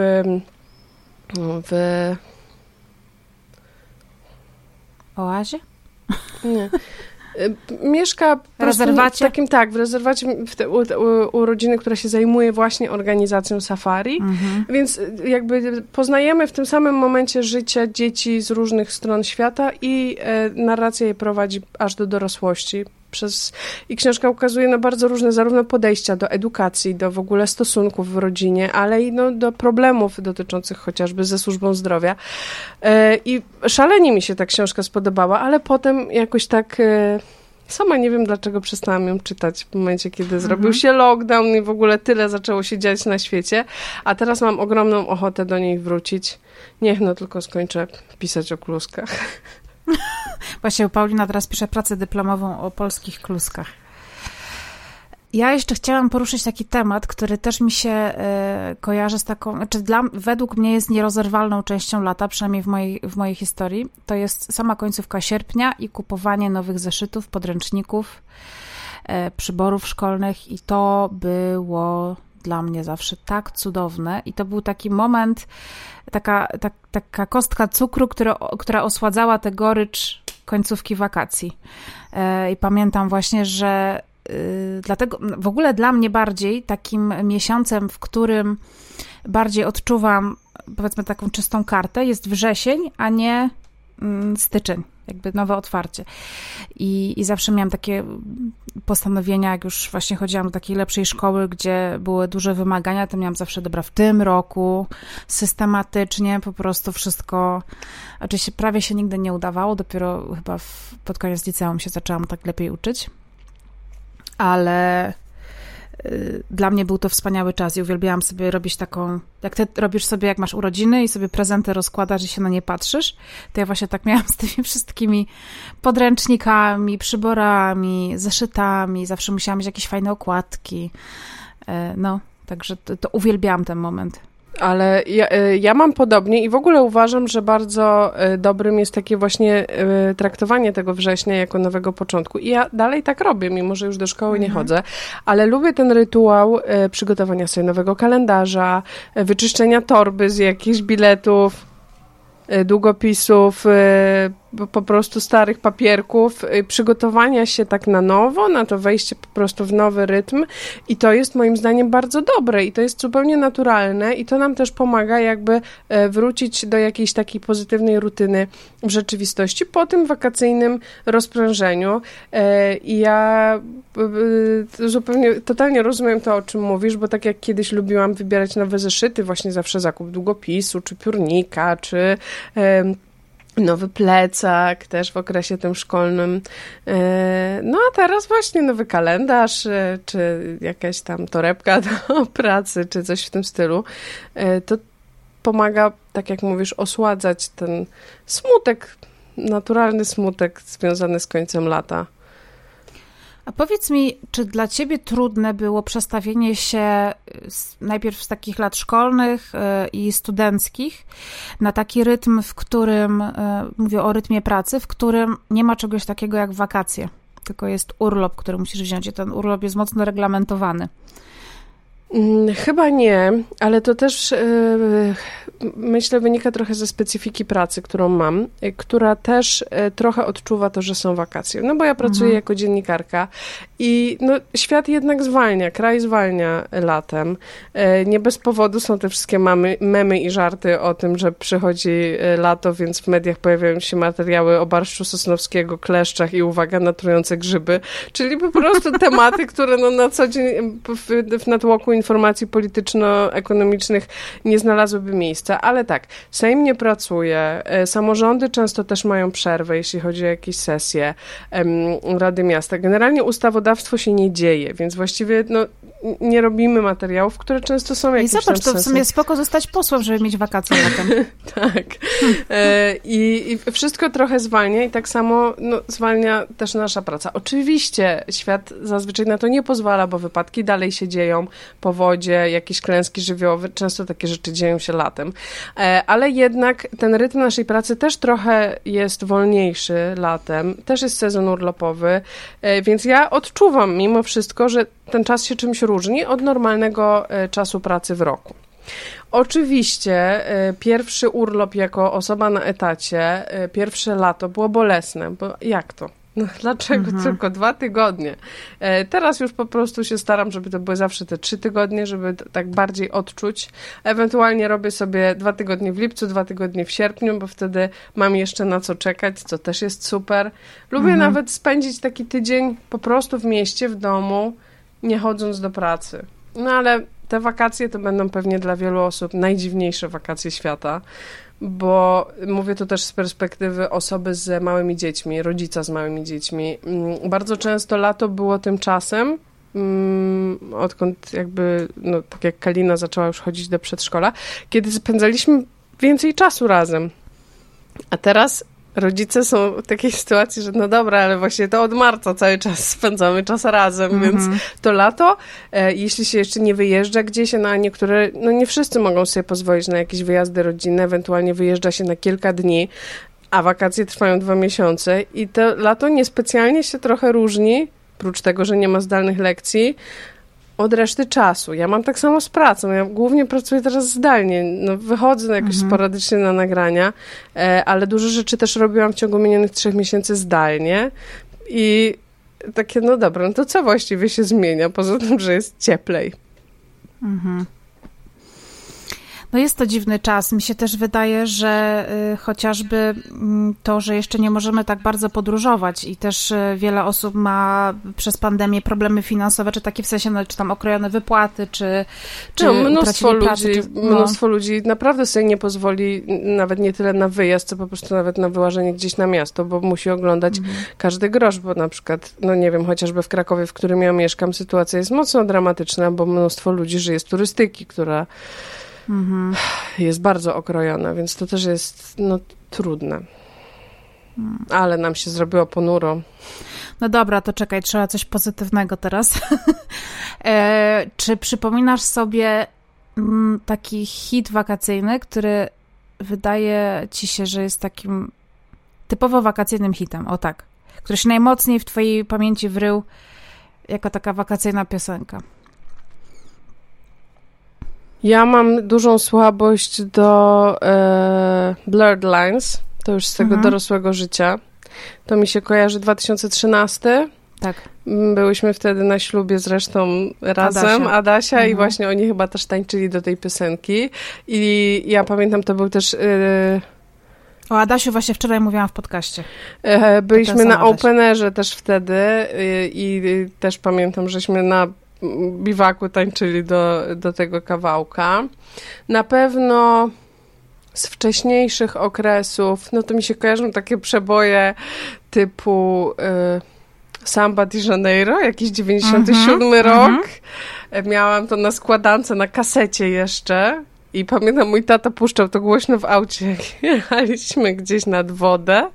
oazie? Nie. Mieszka w rezerwacie? W rezerwacie u rodziny, która się zajmuje właśnie organizacją safari, więc jakby poznajemy w tym samym momencie życie dzieci z różnych stron świata i narracja je prowadzi aż do dorosłości. I książka ukazuje na bardzo różne zarówno podejścia do edukacji, do w ogóle stosunków w rodzinie, ale i do problemów dotyczących chociażby ze służbą zdrowia. I szalenie mi się ta książka spodobała, ale potem jakoś tak sama nie wiem, dlaczego przestałam ją czytać w momencie, kiedy zrobił się lockdown i w ogóle tyle zaczęło się dziać na świecie, a teraz mam ogromną ochotę do niej wrócić. Niech tylko skończę pisać o kluskach. Właśnie Paulina teraz pisze pracę dyplomową o polskich kluskach. Ja jeszcze chciałam poruszyć taki temat, który też mi się kojarzy z taką, znaczy według mnie jest nierozerwalną częścią lata, przynajmniej w mojej historii. To jest sama końcówka sierpnia i kupowanie nowych zeszytów, podręczników, przyborów szkolnych i to było dla mnie zawsze tak cudowne i to był taki moment, taka kostka cukru, która osładzała tę gorycz końcówki wakacji. I pamiętam właśnie, że dlatego w ogóle dla mnie bardziej takim miesiącem, w którym bardziej odczuwam, powiedzmy, taką czystą kartę, jest wrzesień, a nie styczeń, jakby nowe otwarcie. I zawsze miałam takie postanowienia, jak już właśnie chodziłam do takiej lepszej szkoły, gdzie były duże wymagania, to miałam zawsze, dobra, w tym roku systematycznie po prostu wszystko, oczywiście prawie się nigdy nie udawało, dopiero chyba pod koniec liceum się zaczęłam tak lepiej uczyć, ale dla mnie był to wspaniały czas i uwielbiałam sobie robić taką, jak ty robisz sobie, jak masz urodziny i sobie prezenty rozkładasz i się na nie patrzysz, to ja właśnie tak miałam z tymi wszystkimi podręcznikami, przyborami, zeszytami, zawsze musiałam mieć jakieś fajne okładki, no, także to uwielbiałam ten moment. Ale ja mam podobnie i w ogóle uważam, że bardzo dobrym jest takie właśnie traktowanie tego września jako nowego początku. I ja dalej tak robię, mimo że już do szkoły nie chodzę, ale lubię ten rytuał przygotowania sobie nowego kalendarza, wyczyszczenia torby z jakichś biletów, długopisów, po prostu starych papierków, przygotowania się tak na nowo, na to wejście po prostu w nowy rytm i to jest moim zdaniem bardzo dobre i to jest zupełnie naturalne i to nam też pomaga jakby wrócić do jakiejś takiej pozytywnej rutyny w rzeczywistości po tym wakacyjnym rozprężeniu i ja zupełnie, totalnie rozumiem to, o czym mówisz, bo tak jak kiedyś lubiłam wybierać nowe zeszyty, właśnie zawsze zakup długopisu, czy piórnika, czy nowy plecak też w okresie tym szkolnym. No a teraz właśnie nowy kalendarz, czy jakaś tam torebka do pracy, czy coś w tym stylu. To pomaga, tak jak mówisz, osładzać ten smutek, naturalny smutek związany z końcem lata. A powiedz mi, czy dla ciebie trudne było przestawienie się najpierw z takich lat szkolnych i studenckich na taki rytm, w którym, mówię o rytmie pracy, w którym nie ma czegoś takiego jak wakacje, tylko jest urlop, który musisz wziąć i ten urlop jest mocno reglamentowany. Chyba nie, ale to też myślę wynika trochę ze specyfiki pracy, którą mam, która też trochę odczuwa to, że są wakacje. No bo ja pracuję jako dziennikarka i no, świat jednak zwalnia, kraj zwalnia latem. Nie bez powodu są te wszystkie memy i żarty o tym, że przychodzi lato, więc w mediach pojawiają się materiały o barszczu sosnowskiego, kleszczach i uwaga na trujące grzyby, czyli po prostu tematy, które no, na co dzień w natłoku informacji polityczno-ekonomicznych nie znalazłyby miejsca, ale tak, Sejm nie pracuje, samorządy często też mają przerwę, jeśli chodzi o jakieś sesje Rady Miasta. Generalnie ustawodawstwo się nie dzieje, więc właściwie no, nie robimy materiałów, które często są jakieś tam zobacz, to w sumie spoko zostać posłem, żeby mieć wakacje latem. Tak. I wszystko trochę zwalnia i tak samo no, zwalnia też nasza praca. Oczywiście świat zazwyczaj na to nie pozwala, bo wypadki dalej się dzieją, powodzie, jakieś klęski żywiołowe, często takie rzeczy dzieją się latem. Ale jednak ten rytm naszej pracy też trochę jest wolniejszy latem, też jest sezon urlopowy, więc ja odczuwam mimo wszystko, że ten czas się czymś różni od normalnego czasu pracy w roku. Oczywiście pierwszy urlop jako osoba na etacie, pierwsze lato było bolesne, bo jak to? No, dlaczego tylko 2 tygodnie? Teraz już po prostu się staram, żeby to były zawsze te 3 tygodnie, żeby tak bardziej odczuć. Ewentualnie robię sobie 2 tygodnie w lipcu, 2 tygodnie w sierpniu, bo wtedy mam jeszcze na co czekać, co też jest super. Lubię nawet spędzić taki tydzień po prostu w mieście, w domu, nie chodząc do pracy. No ale te wakacje to będą pewnie dla wielu osób najdziwniejsze wakacje świata, bo mówię to też z perspektywy osoby z małymi dziećmi, rodzica z małymi dziećmi. Bardzo często lato było tym czasem, odkąd jakby, no tak jak Kalina zaczęła już chodzić do przedszkola, kiedy spędzaliśmy więcej czasu razem. A teraz rodzice są w takiej sytuacji, że no dobra, ale właśnie to od marca cały czas spędzamy czas razem, więc to lato, jeśli się jeszcze nie wyjeżdża gdzieś, no a niektóre, no nie wszyscy mogą sobie pozwolić na jakieś wyjazdy rodzinne, ewentualnie wyjeżdża się na kilka dni, a wakacje trwają 2 miesiące i to lato niespecjalnie się trochę różni, prócz tego, że nie ma zdalnych lekcji, od reszty czasu. Ja mam tak samo z pracą. Ja głównie pracuję teraz zdalnie. No, wychodzę jakoś sporadycznie na nagrania, ale dużo rzeczy też robiłam w ciągu minionych 3 miesięcy zdalnie. I takie, no dobra, no to co właściwie się zmienia? Poza tym, że jest cieplej. No jest to dziwny czas. Mi się też wydaje, że chociażby to, że jeszcze nie możemy tak bardzo podróżować i też wiele osób ma przez pandemię problemy finansowe, czy takie w sensie, no, czy tam okrojone wypłaty, czy mnóstwo ludzi naprawdę sobie nie pozwoli nawet nie tyle na wyjazd, co po prostu nawet na wyłażenie gdzieś na miasto, bo musi oglądać każdy grosz, bo na przykład, no nie wiem, chociażby w Krakowie, w którym ja mieszkam, sytuacja jest mocno dramatyczna, bo mnóstwo ludzi żyje z turystyki, która jest bardzo okrojona, więc to też jest trudne. Ale nam się zrobiło ponuro. No dobra, to czekaj, trzeba coś pozytywnego teraz. Czy przypominasz sobie taki hit wakacyjny, który wydaje ci się, że jest takim typowo wakacyjnym hitem, o tak, który się najmocniej w twojej pamięci wrył jako taka wakacyjna piosenka? Ja mam dużą słabość do Blurred Lines, to już z tego dorosłego życia. To mi się kojarzy 2013. Tak. Byłyśmy wtedy na ślubie zresztą razem, Adasia i właśnie oni chyba też tańczyli do tej piosenki. I ja pamiętam, to był też... O Adasiu właśnie wczoraj mówiłam w podcaście. Byliśmy na openerze też wtedy i też pamiętam, żeśmy na biwaku tańczyli do tego kawałka. Na pewno z wcześniejszych okresów, no to mi się kojarzą takie przeboje typu Samba de Janeiro, jakiś 97 rok. Miałam to na składance, na kasecie jeszcze. I pamiętam, mój tata puszczał to głośno w aucie, jak jechaliśmy gdzieś nad wodę.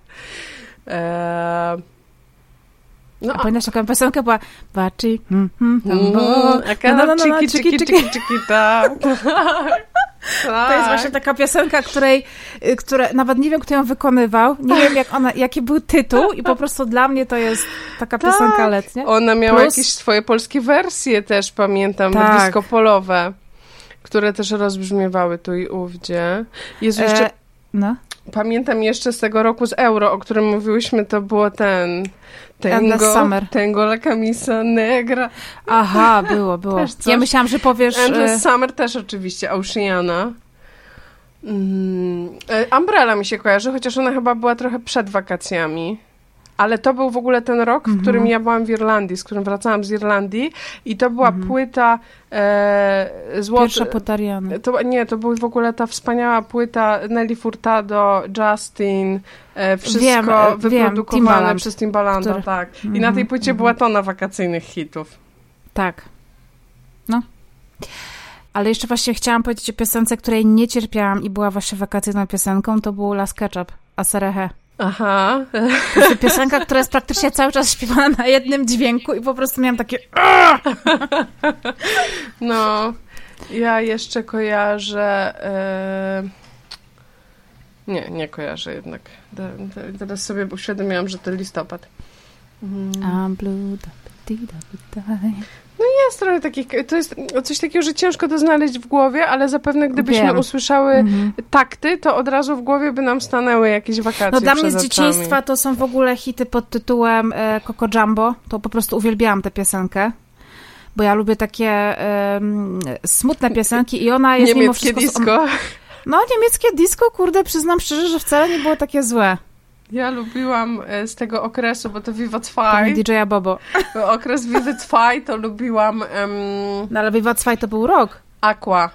A pamiętasz, taką piosenkę była Baci, To jest właśnie taka piosenka, która nawet nie wiem, kto ją wykonywał, nie wiem, jaki był tytuł i po prostu dla mnie to jest taka piosenka letnia. Ona miała jakieś swoje polskie wersje też, pamiętam, disco polowe, które też rozbrzmiewały tu i ówdzie. Jezu, jeszcze... Pamiętam jeszcze z tego roku z Euro, o którym mówiłyśmy, to było Tengo la camisa negra. Aha, było. Ja myślałam, że powiesz... Endless Summer też oczywiście, Oceana. Umbrella mi się kojarzy, chociaż ona chyba była trochę przed wakacjami. Ale to był w ogóle ten rok, w którym ja byłam w Irlandii, z którym wracałam z Irlandii i to była płyta Pierwsza płyta Rihanny. To była w ogóle ta wspaniała płyta Nelly Furtado, Justin, wszystko wyprodukowane przez Timbalanda, tak. I na tej płycie była tona wakacyjnych hitów. Tak. No. Ale jeszcze właśnie chciałam powiedzieć o piosence, której nie cierpiałam i była właśnie wakacyjną piosenką, to był Las Ketchup, Aserehe. Aha. To jest piosenka, która jest praktycznie cały czas śpiewana na jednym dźwięku i po prostu miałam takie... No, ja jeszcze kojarzę... Nie kojarzę jednak. Teraz sobie uświadomiłam, że to listopad. I'm blue, No jest trochę takich, to jest coś takiego, że ciężko to znaleźć w głowie, ale zapewne gdybyśmy usłyszały takty, to od razu w głowie by nam stanęły jakieś wakacje. No dla mnie z dzieciństwa to są w ogóle hity pod tytułem Coco Jumbo, to po prostu uwielbiałam tę piosenkę, bo ja lubię takie smutne piosenki i ona jest mimo wszystko... Disco. No niemieckie disco, kurde, przyznam szczerze, że wcale nie było takie złe. Ja lubiłam z tego okresu, bo to Viva 2. DJ-a Bobo. Okres Viva 2 to lubiłam... No ale Viva 2 to był rok. Aqua.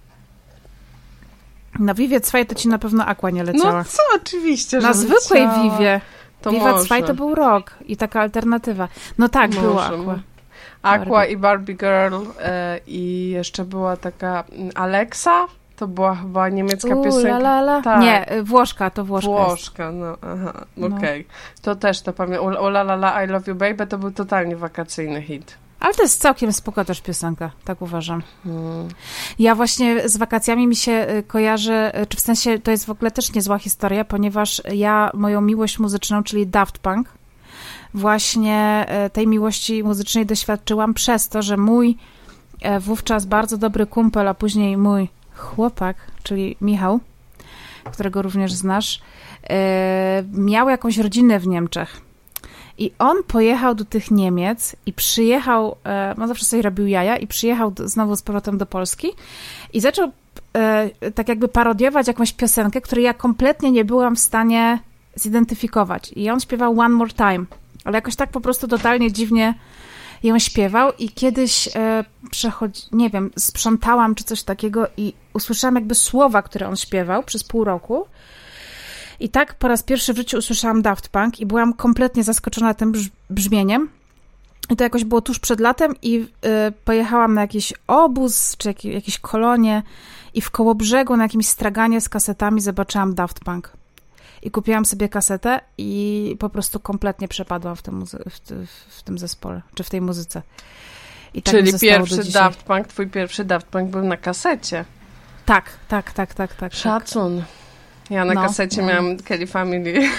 Na Vivie 2 to ci na pewno Aqua nie leciała. No co, oczywiście, że na zwykłej leciała. Vivie. To Viva może. 2 to był rok i taka alternatywa. No tak, może. była Aqua. Aqua i Barbie Girl i jeszcze była taka Alexa. To była chyba niemiecka piosenka. Tak. Nie, Włoszka. Włoszka, no aha, okej. To też to pamiętam. O la la la, I love you baby, to był totalnie wakacyjny hit. Ale to jest całkiem spoko też piosenka, tak uważam. Ja właśnie z wakacjami mi się kojarzy, czy w sensie to jest w ogóle też niezła historia, ponieważ ja moją miłość muzyczną, czyli Daft Punk, właśnie tej miłości muzycznej doświadczyłam przez to, że mój wówczas bardzo dobry kumpel, a później mój chłopak, czyli Michał, którego również znasz, miał jakąś rodzinę w Niemczech. I on pojechał do tych Niemiec i przyjechał, on zawsze sobie robił jaja, i przyjechał znowu z powrotem do Polski i zaczął tak jakby parodiować jakąś piosenkę, której ja kompletnie nie byłam w stanie zidentyfikować. I on śpiewał One More Time, ale jakoś tak po prostu totalnie dziwnie ją śpiewał i kiedyś nie wiem, sprzątałam czy coś takiego i usłyszałam jakby słowa, które on śpiewał przez pół roku. I tak po raz pierwszy w życiu usłyszałam Daft Punk i byłam kompletnie zaskoczona tym brzmieniem. I to jakoś było tuż przed latem i pojechałam na jakiś obóz, czy jakieś kolonie i w Kołobrzegu na jakimś straganie z kasetami zobaczyłam Daft Punk. I kupiłam sobie kasetę i po prostu kompletnie przepadłam w tym zespole, czy w tej muzyce. I tak czyli pierwszy Daft Punk, twój pierwszy Daft Punk był na kasecie. Tak. Szacun. Ja na kasecie miałam Kelly Family.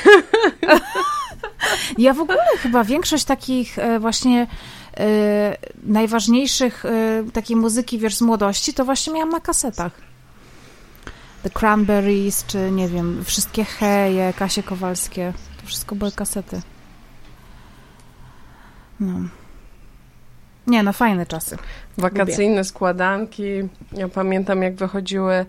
Ja w ogóle chyba większość takich właśnie najważniejszych takiej muzyki, wiesz, z młodości, to właśnie miałam na kasetach. The Cranberries, czy nie wiem, wszystkie Heje, Kasie Kowalskie, to wszystko były kasety. No. Nie, no fajne czasy. Wakacyjne składanki. Ja pamiętam, jak wychodziły...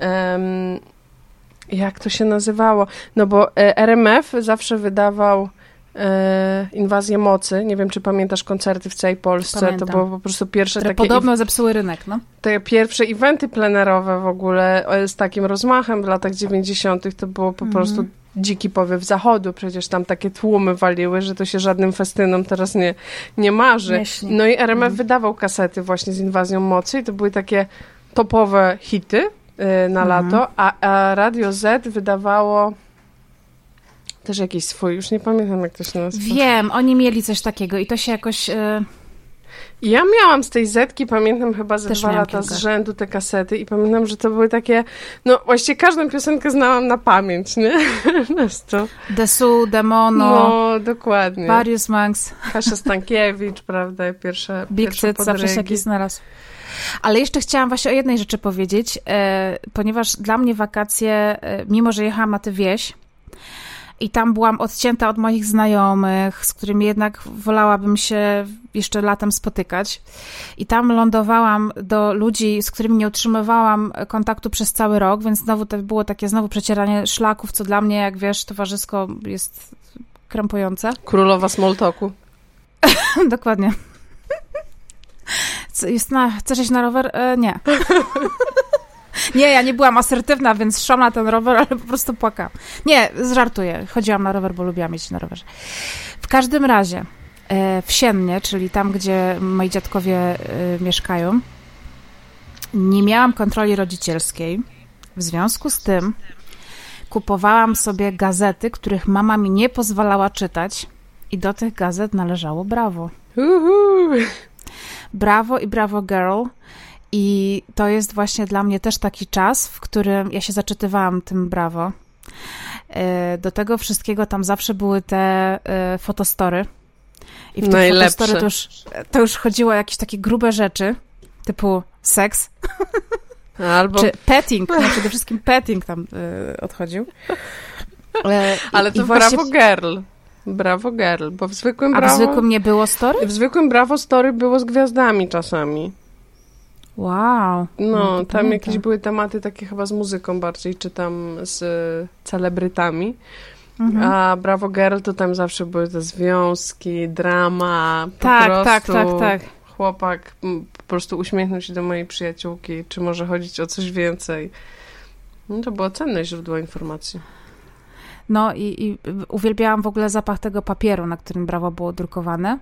jak to się nazywało? No bo RMF zawsze wydawał Inwazję Mocy. Nie wiem, czy pamiętasz koncerty w całej Polsce. Pamiętam. To było po prostu pierwsze które takie... podobno zepsuły rynek, no. Te pierwsze eventy plenerowe w ogóle z takim rozmachem w latach 90. to było po prostu dziki powiew zachodu. Przecież tam takie tłumy waliły, że to się żadnym festynom teraz nie marzy. Myśli. No i RMF wydawał kasety właśnie z Inwazją Mocy i to były takie topowe hity na lato, a Radio Z wydawało też jakiś swój, już nie pamiętam, jak to się nazywa. Wiem, oni mieli coś takiego i to się jakoś... Ja miałam z tej Zetki, pamiętam chyba ze 2 lata kilka z rzędu te kasety i pamiętam, że to były takie, no właściwie każdą piosenkę znałam na pamięć, nie? To... Desu, Demono. No, dokładnie. Various Monks. Kasia Stankiewicz, prawda, pierwsze Big Cyt, zawsze się jakiś znalazł. Ale jeszcze chciałam właśnie o jednej rzeczy powiedzieć, ponieważ dla mnie wakacje, mimo że jechałam na tę wieś i tam byłam odcięta od moich znajomych, z którymi jednak wolałabym się jeszcze latem spotykać. I tam lądowałam do ludzi, z którymi nie utrzymywałam kontaktu przez cały rok, więc znowu to było takie przecieranie szlaków, co dla mnie, jak wiesz, towarzysko jest krępujące. Królowa small talku. Dokładnie. Chcesz iść na rower? Nie. Nie, ja nie byłam asertywna, więc szłam na ten rower, ale po prostu płakałam. Nie, żartuję. Chodziłam na rower, bo lubiłam jeździć na rowerze. W każdym razie w Siennie, czyli tam, gdzie moi dziadkowie mieszkają, nie miałam kontroli rodzicielskiej. W związku z tym kupowałam sobie gazety, których mama mi nie pozwalała czytać i do tych gazet należało Brawo. Brawo i Brawo Girl. I to jest właśnie dla mnie też taki czas, w którym ja się zaczytywałam tym Brawo. Do tego wszystkiego tam zawsze były te fotostory. I w tych fotostory to już chodziło o jakieś takie grube rzeczy, typu seks. Albo... Czy petting. No, przede wszystkim petting tam odchodził. Ale to właśnie... Brawo Girl. Brawo Girl, bo w zwykłym Brawo... A w zwykłym nie było story? W zwykłym Brawo story było z gwiazdami czasami. Wow. No, tam jakieś były tematy takie chyba z muzyką bardziej, czy tam z celebrytami. A Brawo Girl to tam zawsze były te związki, drama, tak. Chłopak po prostu uśmiechnął się do mojej przyjaciółki, czy może chodzić o coś więcej. No, to było cenne źródło informacji. No i uwielbiałam w ogóle zapach tego papieru, na którym Brawo było drukowane.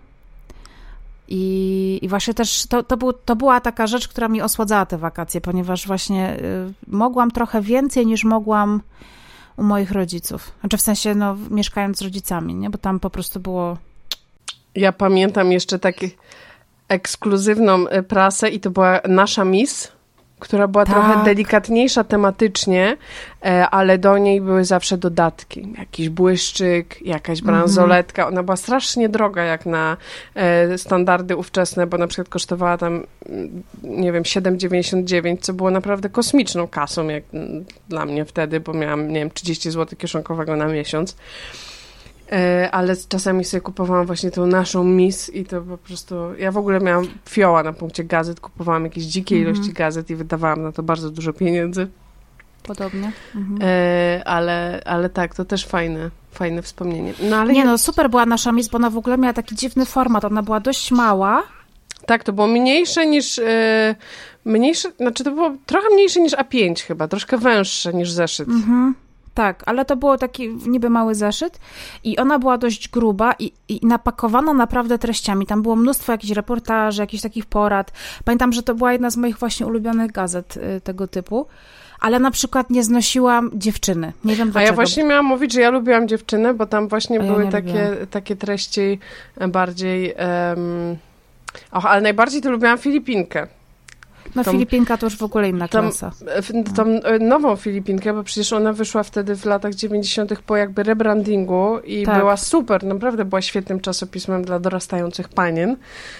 I właśnie też to była taka rzecz, która mi osładzała te wakacje, ponieważ właśnie mogłam trochę więcej niż mogłam u moich rodziców. Znaczy w sensie, mieszkając z rodzicami, nie? Bo tam po prostu było... Ja pamiętam jeszcze taką ekskluzywną prasę i to była Nasza Miss, która była trochę delikatniejsza tematycznie, ale do niej były zawsze dodatki. Jakiś błyszczyk, jakaś bransoletka. Ona była strasznie droga jak na standardy ówczesne, bo na przykład kosztowała tam, nie wiem, 7,99, co było naprawdę kosmiczną kasą jak dla mnie wtedy, bo miałam, nie wiem, 30 zł kieszonkowego na miesiąc. ale czasami sobie kupowałam właśnie tą naszą Miss i to po prostu... Ja w ogóle miałam fioła na punkcie gazet, kupowałam jakieś dzikie ilości gazet i wydawałam na to bardzo dużo pieniędzy. Podobnie. Ale tak, to też fajne wspomnienie. No, ale no super była nasza Miss, bo ona w ogóle miała taki dziwny format. Ona była dość mała. Tak, to było mniejsze niż... znaczy to było trochę mniejsze niż A5 chyba, troszkę węższe niż zeszyt. Tak, ale to było taki niby mały zeszyt i ona była dość gruba i napakowana naprawdę treściami. Tam było mnóstwo jakichś reportaży, jakichś takich porad. Pamiętam, że to była jedna z moich właśnie ulubionych gazet tego typu. Ale na przykład nie znosiłam Dziewczyny. Nie wiem dlaczego. A ja właśnie miałam mówić, że ja lubiłam Dziewczynę, bo tam właśnie były takie treści bardziej... ale najbardziej to lubiłam Filipinkę. No Filipinka to już w ogóle inna klasa. Tą nową Filipinkę, bo przecież ona wyszła wtedy w latach 90. po jakby rebrandingu i była super, naprawdę była świetnym czasopismem dla dorastających panien.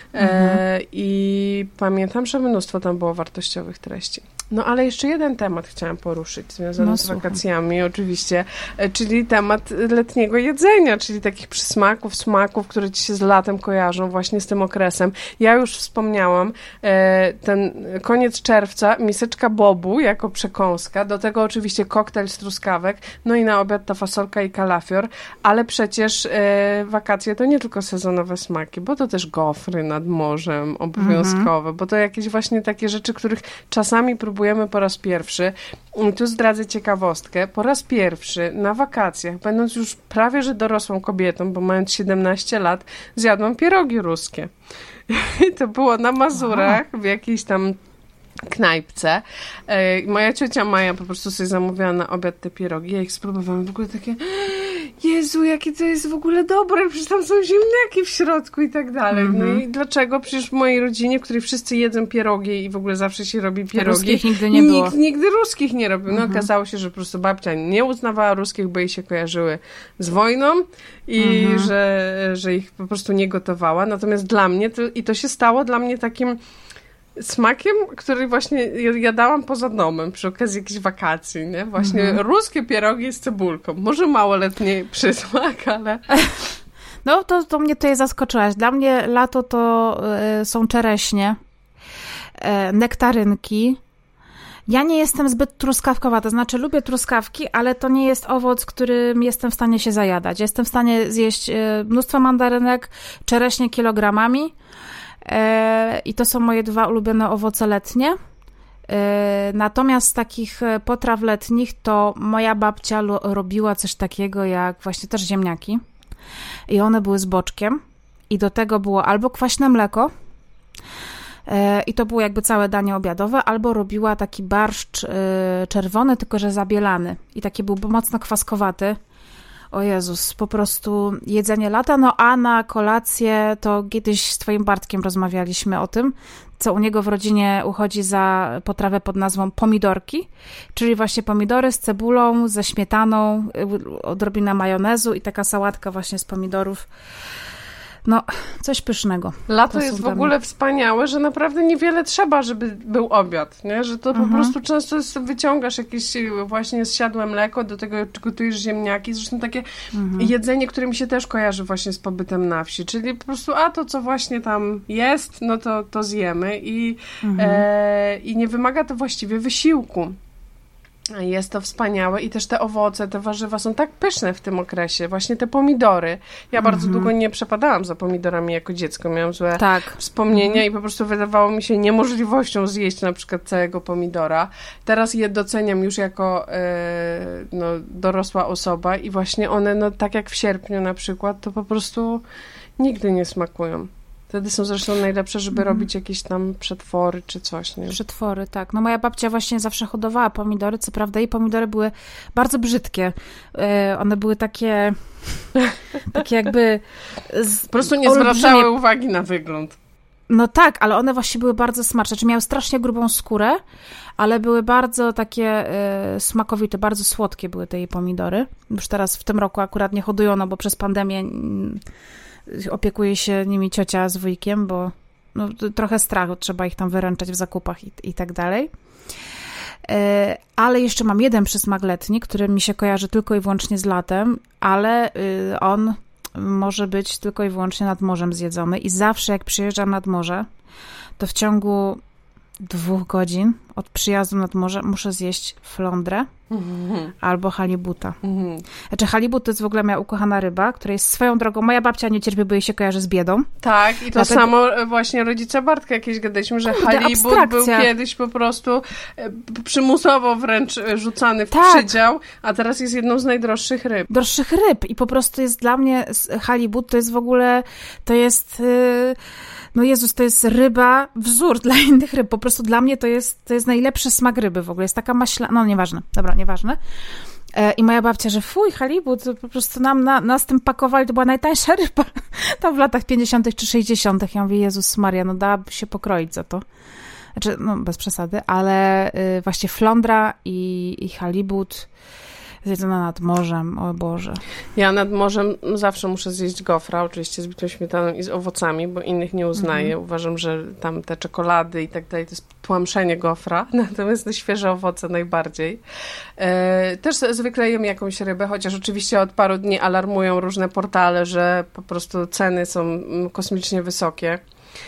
I pamiętam, że mnóstwo tam było wartościowych treści. No ale jeszcze jeden temat chciałam poruszyć, związany z wakacjami oczywiście, czyli temat letniego jedzenia, czyli takich przysmaków, smaków, które ci się z latem kojarzą właśnie z tym okresem. Ja już wspomniałam, ten koniec czerwca, miseczka bobu jako przekąska, do tego oczywiście koktajl z truskawek, no i na obiad ta fasolka i kalafior, ale przecież wakacje to nie tylko sezonowe smaki, bo to też gofry nad morzem obowiązkowe, bo to jakieś właśnie takie rzeczy, których czasami próbujemy po raz pierwszy. I tu zdradzę ciekawostkę. Po raz pierwszy na wakacjach, będąc już prawie że dorosłą kobietą, bo mając 17 lat, zjadłam pierogi ruskie. I to było na Mazurach, w jakiejś tam knajpce. Moja ciocia Maja po prostu sobie zamówiła na obiad te pierogi. Ja ich spróbowałam w ogóle takie Jezu, jakie to jest w ogóle dobre, przecież tam są ziemniaki w środku i tak dalej. No i dlaczego? Przecież w mojej rodzinie, w której wszyscy jedzą pierogi i w ogóle zawsze się robi pierogi, ruskich nigdy nie było. Nikt nigdy ruskich nie robił. No okazało się, że po prostu babcia nie uznawała ruskich, bo jej się kojarzyły z wojną i że ich po prostu nie gotowała. Natomiast dla mnie, to się stało dla mnie takim smakiem, który właśnie jadałam poza domem przy okazji jakichś wakacji, nie? Właśnie ruskie pierogi z cebulką. Może małoletni przysmak, ale... No, to mnie tutaj zaskoczyłaś. Dla mnie lato to są czereśnie, nektarynki. Ja nie jestem zbyt truskawkowa, to znaczy lubię truskawki, ale to nie jest owoc, którym jestem w stanie się zajadać. Jestem w stanie zjeść mnóstwo mandarynek, czereśnie kilogramami, i to są moje dwa ulubione owoce letnie. Natomiast z takich potraw letnich to moja babcia robiła coś takiego jak właśnie też ziemniaki i one były z boczkiem i do tego było albo kwaśne mleko i to było jakby całe danie obiadowe, albo robiła taki barszcz czerwony, tylko że zabielany i taki był mocno kwaskowaty. O Jezus, po prostu jedzenie lata. No a na kolację to kiedyś z twoim Bartkiem rozmawialiśmy o tym, co u niego w rodzinie uchodzi za potrawę pod nazwą pomidorki, czyli właśnie pomidory z cebulą, ze śmietaną, odrobina majonezu i taka sałatka właśnie z pomidorów. No, coś pysznego. Lato jest w ogóle wspaniałe, że naprawdę niewiele trzeba, żeby był obiad, nie? Że to po prostu często wyciągasz jakieś właśnie zsiadłe mleko, do tego gotujesz ziemniaki. Zresztą takie jedzenie, które mi się też kojarzy właśnie z pobytem na wsi, czyli po prostu to, co właśnie tam jest, no to zjemy i nie wymaga to właściwie wysiłku. Jest to wspaniałe i też te owoce, te warzywa są tak pyszne w tym okresie. Właśnie te pomidory. Ja bardzo długo nie przepadałam za pomidorami jako dziecko. Miałam złe wspomnienia i po prostu wydawało mi się niemożliwością zjeść na przykład całego pomidora. Teraz je doceniam już jako dorosła osoba i właśnie one, tak jak w sierpniu na przykład, to po prostu nigdy nie smakują. Wtedy są zresztą najlepsze, żeby robić jakieś tam przetwory czy coś, nie? Przetwory, tak. No moja babcia właśnie zawsze hodowała pomidory, co prawda jej pomidory były bardzo brzydkie. One były takie jakby... Po prostu nie zwracały uwagi na wygląd. No tak, ale one właśnie były bardzo smaczne. Znaczy miały strasznie grubą skórę, ale były bardzo takie smakowite, bardzo słodkie były te jej pomidory. Już teraz w tym roku akurat nie hodują, no bo przez pandemię... opiekuje się nimi ciocia z wujkiem, bo trochę strachu, trzeba ich tam wyręczać w zakupach i tak dalej. Ale jeszcze mam jeden przysmak letni, który mi się kojarzy tylko i wyłącznie z latem, ale on może być tylko i wyłącznie nad morzem zjedzony i zawsze jak przyjeżdżam nad morze, to w ciągu 2 godzin od przyjazdu nad morze muszę zjeść flądrę albo halibuta. Znaczy halibut to jest w ogóle moja ukochana ryba, która jest swoją drogą, moja babcia nie cierpi, bo jej się kojarzy z biedą. Tak, i to samo właśnie rodzice Bartka jakieś gadaliśmy, że halibut był kiedyś po prostu przymusowo wręcz rzucany w przydział, a teraz jest jedną z najdroższych ryb. Droższych ryb i po prostu jest dla mnie halibut to jest w ogóle, to jest... No Jezus, to jest ryba, wzór dla innych ryb. Po prostu dla mnie to jest najlepszy smak ryby w ogóle. Jest taka maślana, no nieważne, dobra, nieważne. I moja babcia, że fuj, halibut, po prostu nas tym pakowali, to była najtańsza ryba. Tam w latach 50. czy 60. Ja mówię, Jezus Maria, no dałaby się pokroić za to. Znaczy, no bez przesady, ale właśnie flądra i halibut zjedzona nad morzem, o Boże. Ja nad morzem zawsze muszę zjeść gofra, oczywiście z bitą śmietaną i z owocami, bo innych nie uznaję. Uważam, że tam te czekolady i tak dalej to jest tłamszenie gofra, natomiast te świeże owoce najbardziej. Też zwykle jem jakąś rybę, chociaż oczywiście od paru dni alarmują różne portale, że po prostu ceny są kosmicznie wysokie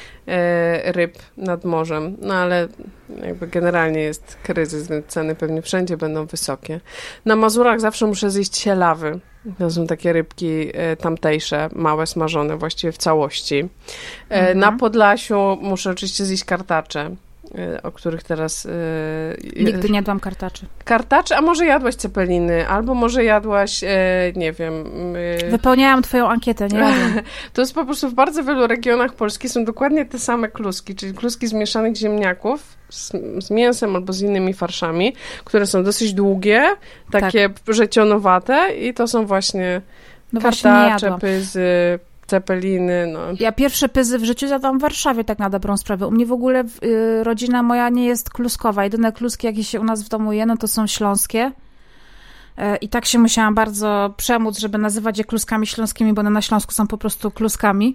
ryb nad morzem, no ale jakby generalnie jest kryzys, więc ceny pewnie wszędzie będą wysokie. Na Mazurach zawsze muszę zjeść sielawy. To są takie rybki tamtejsze, małe, smażone właściwie w całości. Na Podlasiu muszę oczywiście zjeść kartacze, o których teraz... Nigdy nie jadłam kartaczy. Kartacze? A może jadłaś cepeliny? Albo może jadłaś, nie wiem... Wypełniałam twoją ankietę, nie jadłam. To jest po prostu w bardzo wielu regionach Polski są dokładnie te same kluski, czyli kluski z mieszanych ziemniaków z mięsem albo z innymi farszami, które są dosyć długie, takie rzecionowate i to są właśnie kartacze, pyzy, cepeliny, no. Ja pierwsze pyzy w życiu zjadłam w Warszawie, tak na dobrą sprawę. U mnie w ogóle rodzina moja nie jest kluskowa. Jedyne kluski, jakie się u nas w domu je, no to są śląskie. I tak się musiałam bardzo przemóc, żeby nazywać je kluskami śląskimi, bo one na Śląsku są po prostu kluskami.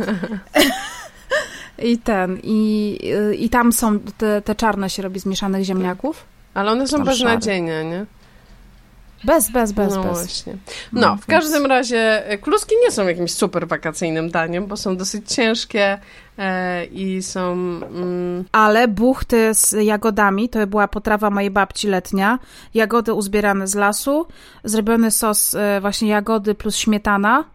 I tam są, te czarne się robi z mieszanych ziemniaków. Ale one są beznadziejne, nie? Bez. Właśnie. No, w każdym razie kluski nie są jakimś super wakacyjnym daniem, bo są dosyć ciężkie i są... Ale buchty z jagodami, to była potrawa mojej babci letnia. Jagody uzbierane z lasu, zrobiony sos właśnie jagody plus śmietana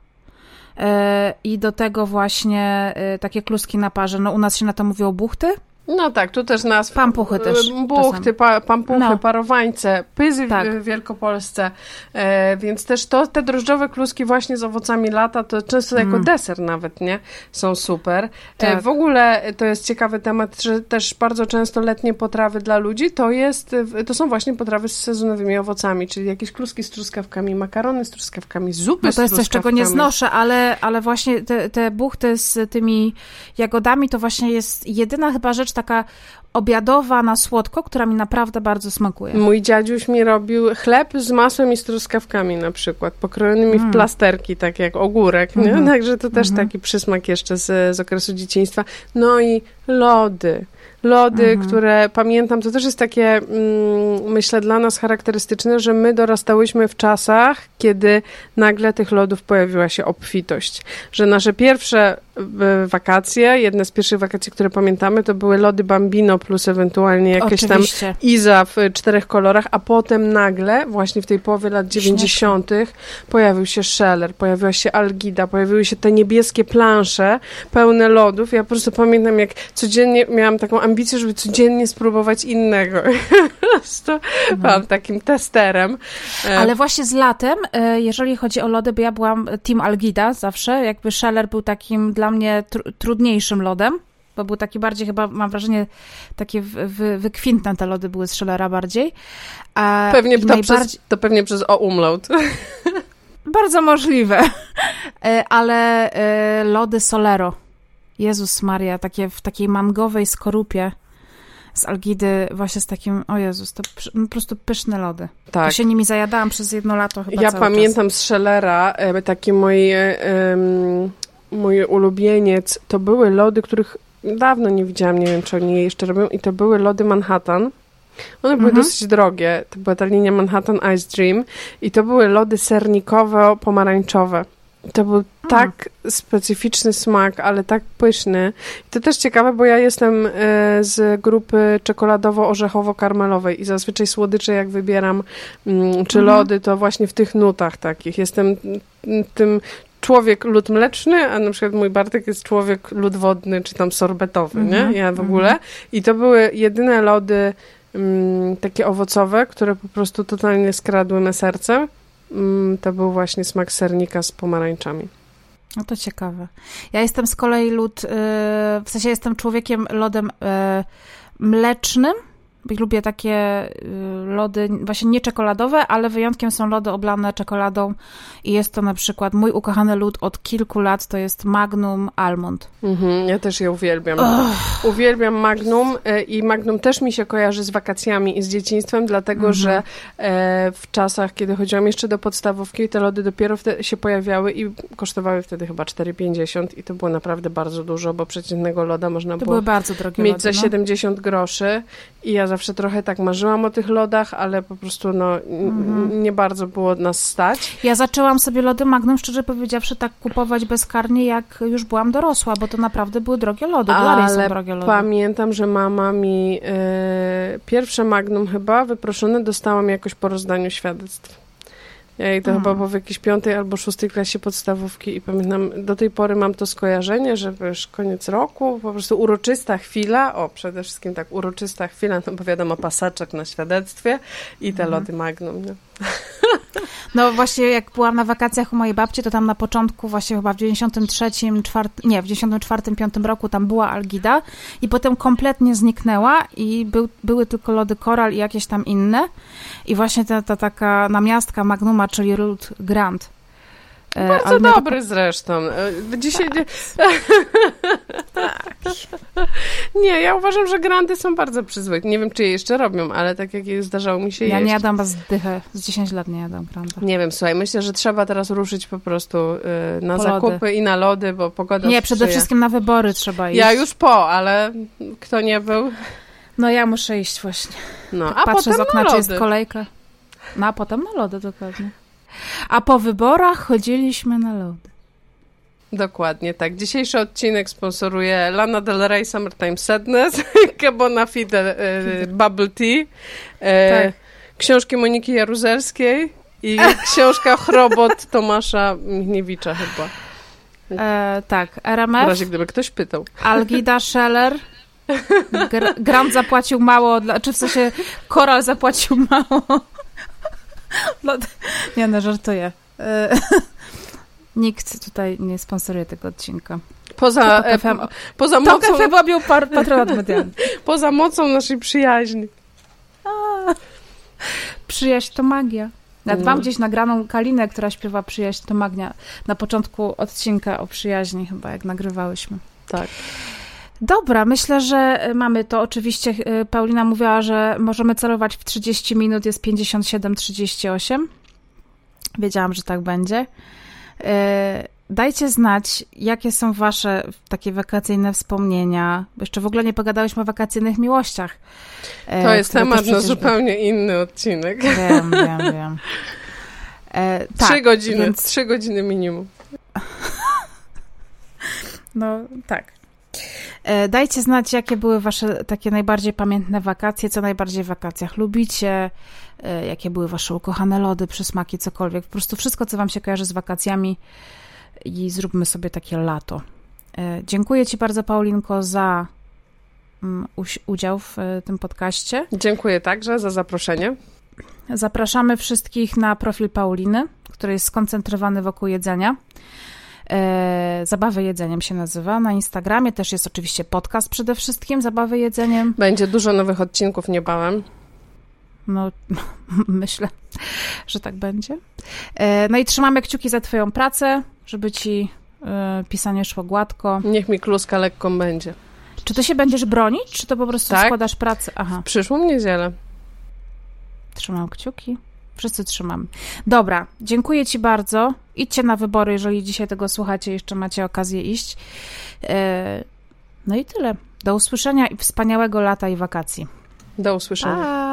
i do tego właśnie takie kluski na parze. No u nas się na to mówiło buchty. No tak, tu też nazw... Pampuchy też. Buchty, pampuchy, parowańce, pyzy w Wielkopolsce, więc też te drożdżowe kluski właśnie z owocami lata, to często jako deser nawet, nie? Są super. Tak. W ogóle to jest ciekawy temat, że też bardzo często letnie potrawy dla ludzi to są właśnie potrawy z sezonowymi owocami, czyli jakieś kluski z truskawkami, makarony z truskawkami, zupy z truskawkami. To jest coś, czego nie znoszę, ale właśnie te buchty z tymi jagodami to właśnie jest jedyna chyba rzecz taka obiadowa na słodko, która mi naprawdę bardzo smakuje. Mój dziadziuś mi robił chleb z masłem i z truskawkami na przykład, pokrojonymi w plasterki, tak jak ogórek, nie? Także to też taki przysmak jeszcze z okresu dzieciństwa. No i lody, które pamiętam, to też jest takie, myślę, dla nas charakterystyczne, że my dorastałyśmy w czasach, kiedy nagle tych lodów pojawiła się obfitość. Że nasze pierwsze wakacje, jedne z pierwszych wakacji, które pamiętamy, to były lody Bambino plus ewentualnie jakieś tam Iza w 4 kolorach, a potem nagle, właśnie w tej połowie lat 90. pojawił się Scheller, pojawiła się Algida, pojawiły się te niebieskie plansze pełne lodów. Ja po prostu pamiętam, jak codziennie miałam taką ambicję, żeby codziennie spróbować innego. Po prostu byłam takim testerem. Ale właśnie z latem, jeżeli chodzi o lody, bo ja byłam team Algida zawsze, jakby Scheller był takim dla mnie trudniejszym lodem, bo był taki bardziej chyba, mam wrażenie, takie wykwintne te lody były z Schellera bardziej. Pewnie przez o-umlaut. Bardzo możliwe. Ale lody Solero. Jezus Maria, takie w takiej mangowej skorupie z Algidy, właśnie z takim, o Jezus, to po prostu pyszne lody. Tak. Ja się nimi zajadałam przez 1 lato chyba Ja pamiętam z Schellera, taki mój ulubieniec, to były lody, których dawno nie widziałam, nie wiem, czy oni je jeszcze robią, i to były lody Manhattan. One były dosyć drogie. To była ta linia Manhattan Ice Dream i to były lody sernikowo-pomarańczowe. To był tak specyficzny smak, ale tak pyszny. I to też ciekawe, bo ja jestem z grupy czekoladowo-orzechowo-karmelowej i zazwyczaj słodycze jak wybieram, czy lody, to właśnie w tych nutach takich. Jestem tym człowiek lód mleczny, a na przykład mój Bartek jest człowiek lód wodny, czy tam sorbetowy, nie? Ja w ogóle. I to były jedyne lody takie owocowe, które po prostu totalnie skradły me serce. To był właśnie smak sernika z pomarańczami. No to ciekawe. Ja jestem z kolei w sensie jestem człowiekiem lodem mlecznym. Lubię takie lody właśnie nie czekoladowe, ale wyjątkiem są lody oblane czekoladą i jest to na przykład mój ukochany lód od kilku lat, to jest Magnum Almond. Ja też je uwielbiam. Uwielbiam Magnum i Magnum też mi się kojarzy z wakacjami i z dzieciństwem, dlatego że w czasach, kiedy chodziłam jeszcze do podstawówki, te lody dopiero wtedy się pojawiały i kosztowały wtedy chyba 4,50 i to było naprawdę bardzo dużo, bo przeciętnego loda można było były bardzo drogie mieć lody, za 70 groszy i ja zawsze trochę tak marzyłam o tych lodach, ale po prostu nie bardzo było nas stać. Ja zaczęłam sobie lody Magnum, szczerze powiedziawszy, tak kupować bezkarnie, jak już byłam dorosła, bo to naprawdę były drogie lody. Dalej są drogie lody. Pamiętam, że mama mi pierwsze Magnum chyba wyproszone dostałam jakoś po rozdaniu świadectw. Ja jej to chyba było w jakiejś 5. albo 6. klasie podstawówki i pamiętam, do tej pory mam to skojarzenie, że wiesz, koniec roku, po prostu uroczysta chwila, przede wszystkim tak uroczysta chwila, no bo wiadomo, pasaczek na świadectwie i te lody Magnum, nie? No właśnie jak byłam na wakacjach u mojej babci, to tam na początku właśnie chyba w 94-5 roku tam była Algida i potem kompletnie zniknęła i były tylko lody Koral i jakieś tam inne i właśnie ta taka namiastka Magnuma, czyli lód Grand. Bardzo dobry zresztą. Dzisiaj... Tak. Nie, ja uważam, że Grandy są bardzo przyzwoite. Nie wiem, czy je jeszcze robią, ale tak jak zdarzało mi się jeść. Ja nie jadam z 10 lat nie jadam Granda. Nie wiem, słuchaj, myślę, że trzeba teraz ruszyć po prostu na zakupy i na lody, bo pogoda Nie, przede wszystkim na wybory trzeba iść. Ja już ale kto nie był? No ja muszę iść właśnie. No, tak patrzę z okna, czy jest kolejka. No a potem na lody, dokładnie. A po wyborach chodziliśmy na lody. Dokładnie tak. Dzisiejszy odcinek sponsoruje Lana Del Rey Summertime Sadness, Cabana Fide Bubble Tea, książki Moniki Jaruzelskiej i książka Chrobot Tomasza Michniewicza chyba. Tak, RMF. W razie gdyby ktoś pytał. Algida Scheller. Grand zapłacił mało, czy w sensie Koral zapłacił mało. Nie no, żartuję. Nikt tutaj nie sponsoruje tego odcinka. Poza mocą... To robił patronat medialny. Poza mocą naszej przyjaźni. Przyjaźń to magia. Nawet mam gdzieś nagraną Kalinę, która śpiewa Przyjaźń to magia na początku odcinka o przyjaźni chyba, jak nagrywałyśmy. Tak. Dobra, myślę, że mamy to. Oczywiście Paulina mówiła, że możemy celować w 30 minut, jest 57-38. Wiedziałam, że tak będzie. Dajcie znać, jakie są wasze takie wakacyjne wspomnienia. Jeszcze w ogóle nie pogadałyśmy o wakacyjnych miłościach. To jest temat na zupełnie inny odcinek. Wiem. 3 godziny, więc... 3 godziny minimum. No, tak. Dajcie znać, jakie były wasze takie najbardziej pamiętne wakacje, co najbardziej w wakacjach lubicie, jakie były wasze ukochane lody, przysmaki, cokolwiek. Po prostu wszystko, co wam się kojarzy z wakacjami i zróbmy sobie takie lato. Dziękuję ci bardzo, Paulinko, za udział w tym podcaście. Dziękuję także za zaproszenie. Zapraszamy wszystkich na profil Pauliny, który jest skoncentrowany wokół jedzenia. Zabawy jedzeniem się nazywa. Na Instagramie też jest oczywiście podcast przede wszystkim Zabawy jedzeniem. Będzie dużo nowych odcinków niebawem. No, myślę, że tak będzie. No i trzymamy kciuki za twoją pracę, żeby ci pisanie szło gładko. Niech mi kluska lekką będzie. Czy ty się będziesz bronić, czy to po prostu składasz pracę? Aha. W przyszłą niedzielę. Trzymam kciuki. Wszyscy trzymamy. Dobra, dziękuję ci bardzo. Idźcie na wybory, jeżeli dzisiaj tego słuchacie, jeszcze macie okazję iść. No i tyle. Do usłyszenia i wspaniałego lata i wakacji. Do usłyszenia.